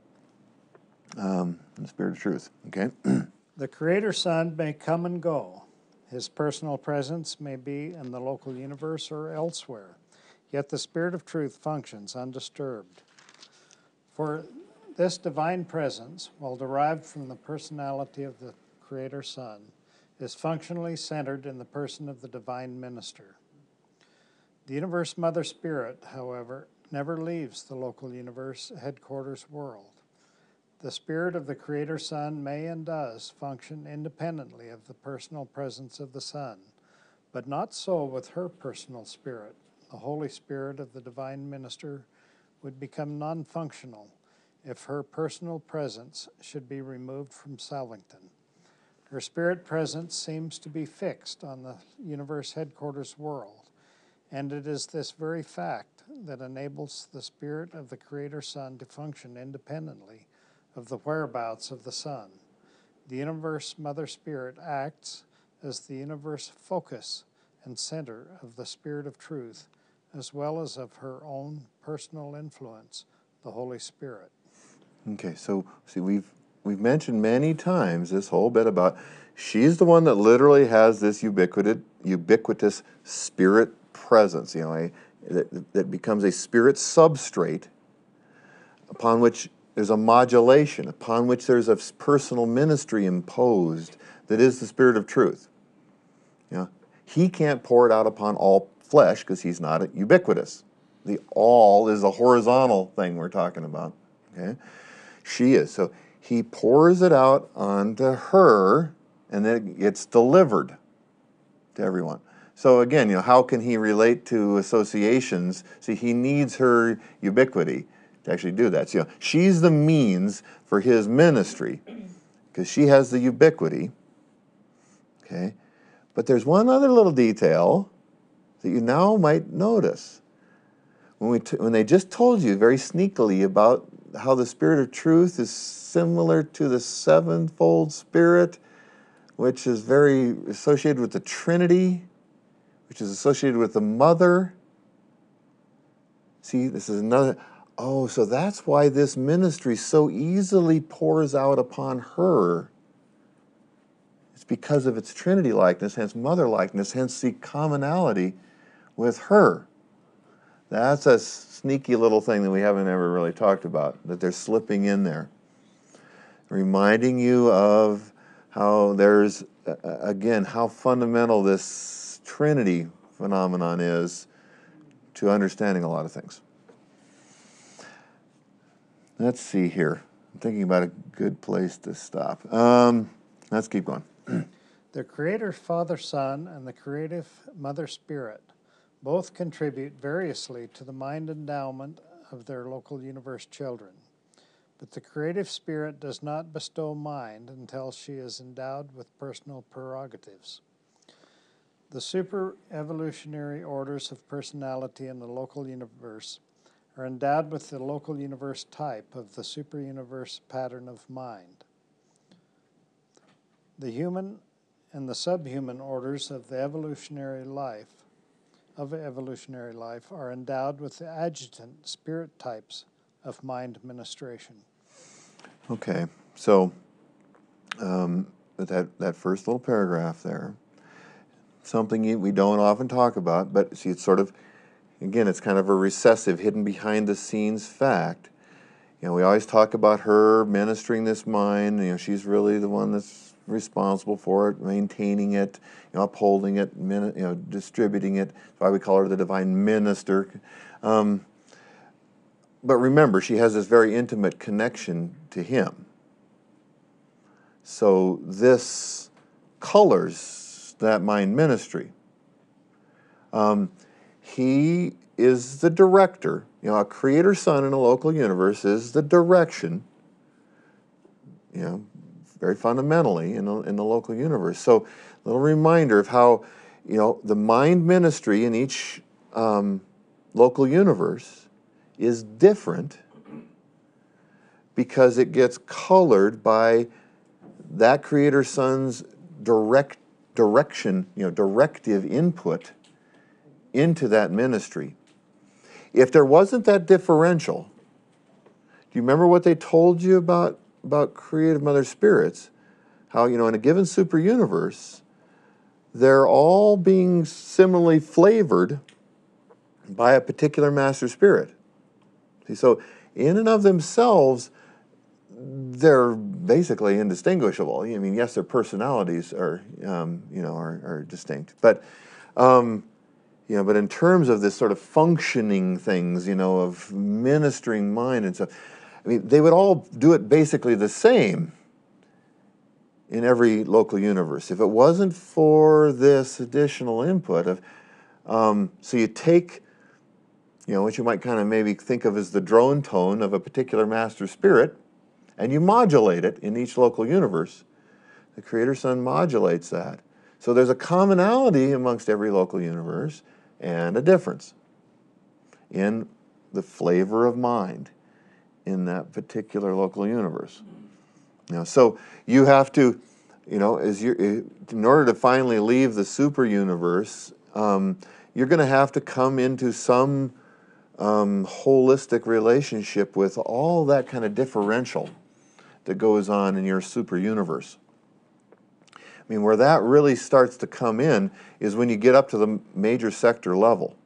The Spirit of Truth. Okay. The Creator Son may come and go. His personal presence may be in the local universe or elsewhere, yet the Spirit of Truth functions undisturbed. For this divine presence, while derived from the personality of the Creator Son, is functionally centered in the person of the divine minister. The Universe Mother Spirit, however, never leaves the local universe headquarters world. The Spirit of the Creator Son may and does function independently of the personal presence of the Son, but not so with her personal spirit. The Holy Spirit of the divine minister would become non-functional if her personal presence should be removed from Salvington. Her spirit presence seems to be fixed on the universe headquarters world, and it is this very fact that enables the Spirit of the Creator Son to function independently of the whereabouts of the Son. The Universe Mother Spirit acts as the universe focus and center of the Spirit of Truth, as well as of her own personal influence, the Holy Spirit. Okay, so see, we've mentioned many times this whole bit about she's the one that literally has this ubiquitous spirit presence, that becomes a spirit substrate upon which there's a modulation, upon which there's a personal ministry imposed that is the Spirit of Truth. He can't pour it out upon all flesh because he's not ubiquitous. The all is a horizontal thing we're talking about. Okay? She is. So he pours it out onto her, and then it gets delivered to everyone. So again, how can he relate to associations? See, he needs her ubiquity to actually do that. So, she's the means for his ministry because she has the ubiquity. Okay? But there's one other little detail that you now might notice. When they just told you very sneakily about how the Spirit of Truth is similar to the sevenfold Spirit, which is very associated with the Trinity, which is associated with the Mother. See, this is another... Oh, so that's why this ministry so easily pours out upon her. It's because of its Trinity likeness, hence Mother likeness, hence the commonality with her. That's a sneaky little thing that we haven't ever really talked about, that they're slipping in there. Reminding you of how there's, again, how fundamental this Trinity phenomenon is to understanding a lot of things. Let's see here. I'm thinking about a good place to stop. Let's keep going. The Creator Father Son and the Creative Mother Spirit both contribute variously to the mind endowment of their local universe children. But the Creative Spirit does not bestow mind until she is endowed with personal prerogatives. The super-evolutionary orders of personality in the local universe are endowed with the local universe type of the super-universe pattern of mind. The human and the subhuman orders of the evolutionary life are endowed with the adjutant spirit types of mind ministration. Okay, so that first little paragraph there, something we don't often talk about, but see, it's sort of, again, it's kind of a recessive, hidden behind the scenes fact. We always talk about her ministering this mind. She's really the one that's responsible for it, maintaining it, upholding it, distributing it. That's why we call her the divine minister. But remember, she has this very intimate connection to him. So this colors that mind ministry. He is the director. A creator son in a local universe is the direction, very fundamentally in the local universe. So a little reminder of how, the mind ministry in each local universe is different because it gets colored by that creator son's direction, directive input into that ministry. If there wasn't that differential, do you remember what they told you about creative mother spirits? How, in a given super universe, they're all being similarly flavored by a particular master spirit. See, so in and of themselves, they're basically indistinguishable. I mean, yes, their personalities are, are distinct, but but in terms of this sort of functioning things, of ministering mind and stuff, I mean, they would all do it basically the same in every local universe. If it wasn't for this additional input of, so you take, what you might kind of maybe think of as the drone tone of a particular master spirit, and you modulate it in each local universe. The Creator Son modulates that. So there's a commonality amongst every local universe and a difference in the flavor of mind in that particular local universe. So you have to, in order to finally leave the super universe, you're going to have to come into some holistic relationship with all that kind of differential that goes on in your super universe. I mean, where that really starts to come in is when you get up to the major sector level.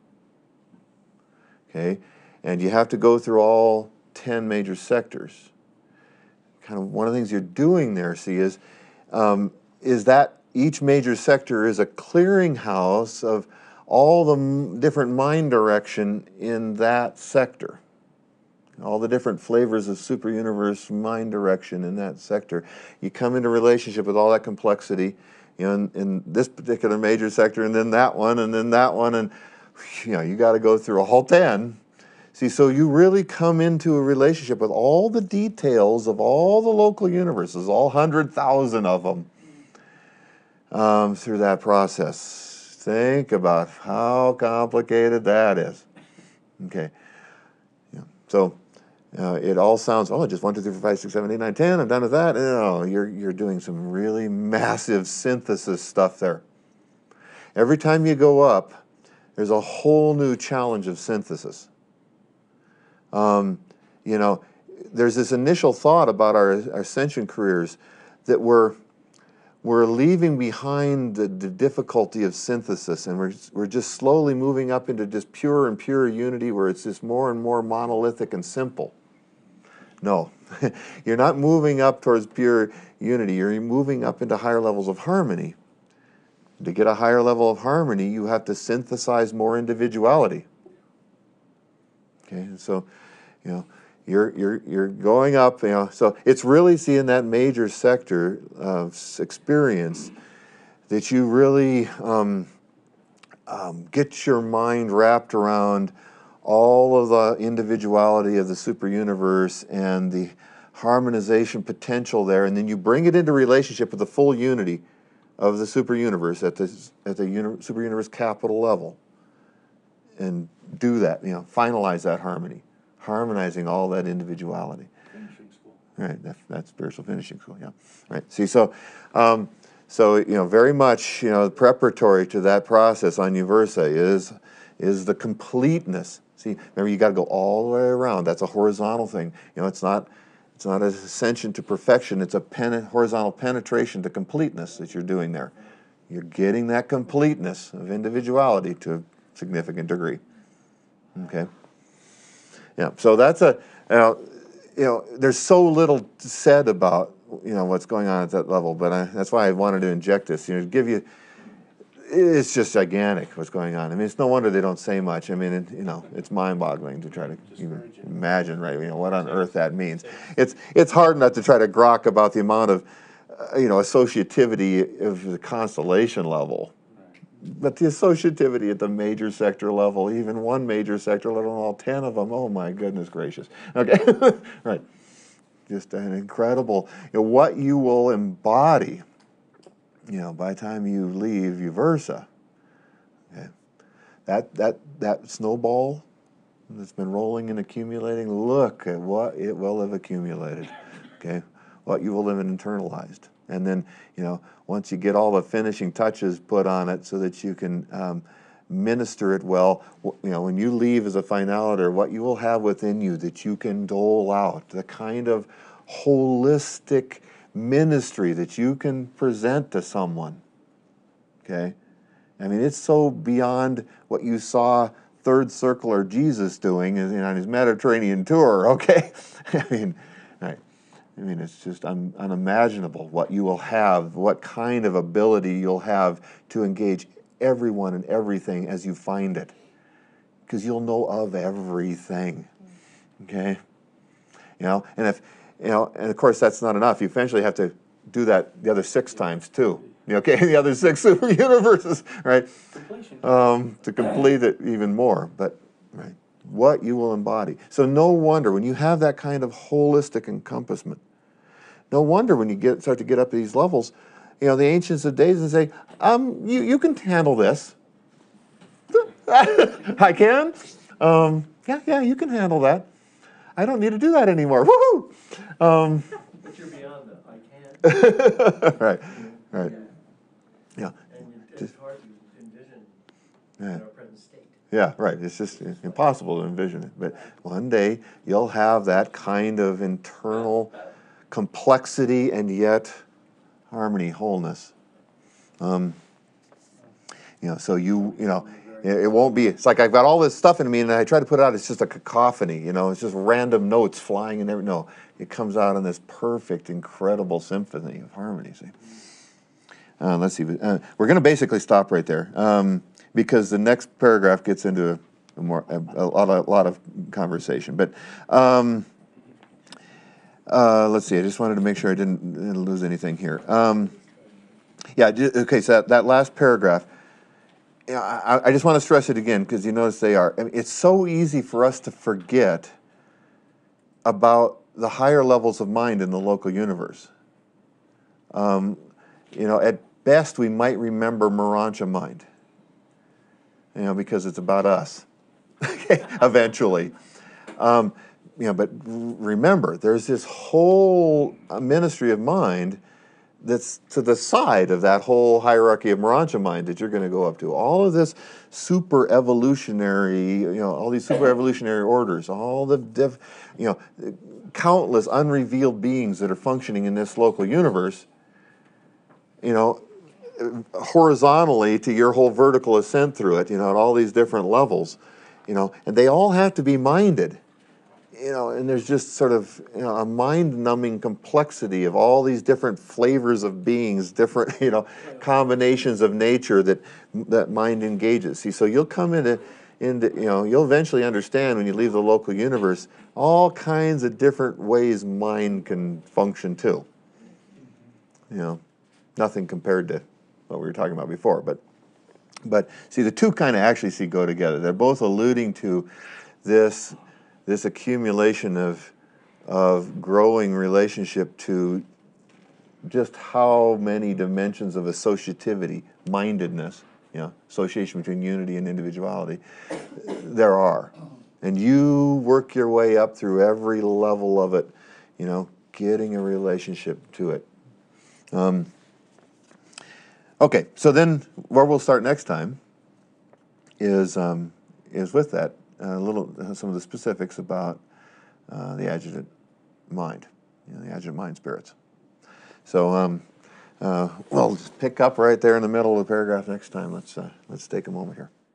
Okay? And you have to go through all 10 major sectors. Kind of one of the things you're doing there, see, is that each major sector is a clearinghouse of all the different mind direction in that sector. All the different flavors of super universe mind direction in that sector. You come into relationship with all that complexity, in this particular major sector, and then that one, and then that one, and you got to go through a whole 10. See, so you really come into a relationship with all the details of all the local universes, all 100,000 of them, through that process. Think about how complicated that is. Okay. So it all sounds, just 1, 2, 3, 4, 5, 6, 7, 8, 9, 10, I'm done with that. No, you're doing some really massive synthesis stuff there. Every time you go up, there's a whole new challenge of synthesis. There's this initial thought about our ascension careers that we're leaving behind the difficulty of synthesis, and we're just slowly moving up into just pure and pure unity where it's just more and more monolithic and simple. No, you're not moving up towards pure unity. You're moving up into higher levels of harmony. To get a higher level of harmony, you have to synthesize more individuality. Okay, so, you're going up, so it's really seeing that major sector of experience that you really get your mind wrapped around all of the individuality of the super universe and the harmonization potential there, and then you bring it into relationship with the full unity of the super universe at the super universe capital level, and do that, finalize that harmony, harmonizing all that individuality. Finishing school. Right, that's spiritual finishing school, yeah. Right, see, so very much, preparatory to that process on Uversa is the completeness. See, remember, you got to go all the way around. That's a horizontal thing. It's not an ascension to perfection. It's a horizontal penetration to completeness that you're doing there. You're getting that completeness of individuality to a significant degree. Okay. Yeah. So that's there's so little said about what's going on at that level. But that's why I wanted to inject this, to give you. It's just gigantic what's going on. I mean, it's no wonder they don't say much. I mean, it's mind-boggling to try to even imagine, right? What on earth that means. It's hard not to try to grok about the amount of, associativity of the constellation level. But the associativity at the major sector level, even one major sector, let alone all 10 of them, oh my goodness gracious. Okay, right. Just an incredible, what you will embody, by the time you leave Uversa. Okay. That snowball that's been rolling and accumulating, look at what it will have accumulated. Okay, what you will have internalized. And then, once you get all the finishing touches put on it so that you can minister it well, when you leave as a finaliter, what you will have within you that you can dole out, the kind of holistic ministry that you can present to someone. Okay? I mean, it's so beyond what you saw Third Circle or Jesus doing on his Mediterranean tour, okay? I mean, it's just unimaginable what you will have, what kind of ability you'll have to engage everyone and everything as you find it. Because you'll know of everything. Okay? And if and of course that's not enough. You eventually have to do that the other 6 times too. Okay, the other 6 super universes, right? To complete it even more. But right, what you will embody. So no wonder when you have that kind of holistic encompassment. No wonder when you start to get up to these levels, the ancients of days and say, you can handle this. I can. Yeah, you can handle that. I don't need to do that anymore. Woohoo! But you're beyond the I can't. Right. Yeah. And it's hard to envision Yeah. in our present state. Yeah, right. It's just impossible to envision it. But one day you'll have that kind of internal complexity and yet harmony, wholeness. So it won't be. It's like I've got all this stuff in me, and I try to put it out. It's just a cacophony. It's just random notes flying in every. No, it comes out in this perfect, incredible symphony of harmony. See. Let's see. We're going to basically stop right there because the next paragraph gets into a lot of conversation. But let's see. I just wanted to make sure I didn't lose anything here. Okay. So that last paragraph. I just want to stress it again because you notice they are. I mean, it's so easy for us to forget about the higher levels of mind in the local universe. At best we might remember Morontia mind, because it's about us, eventually. But remember, there's this whole ministry of mind that's to the side of that whole hierarchy of Morontia mind that you're going to go up to. All of this super evolutionary, all these super evolutionary orders, all the countless unrevealed beings that are functioning in this local universe, horizontally to your whole vertical ascent through it, at all these different levels, and they all have to be minded. And there's just sort of a mind-numbing complexity of all these different flavors of beings, different combinations of nature that mind engages. See, so you'll come into you'll eventually understand when you leave the local universe all kinds of different ways mind can function too. Nothing compared to what we were talking about before, but see, the two kind of actually go together. They're both alluding to this accumulation of growing relationship to just how many dimensions of associativity, mindedness, association between unity and individuality, there are. And you work your way up through every level of it, getting a relationship to it. Okay, so then where we'll start next time is with that. Some of the specifics about the adjutant mind, the adjutant mind spirits. So we'll just pick up right there in the middle of the paragraph next time. Let's take a moment here.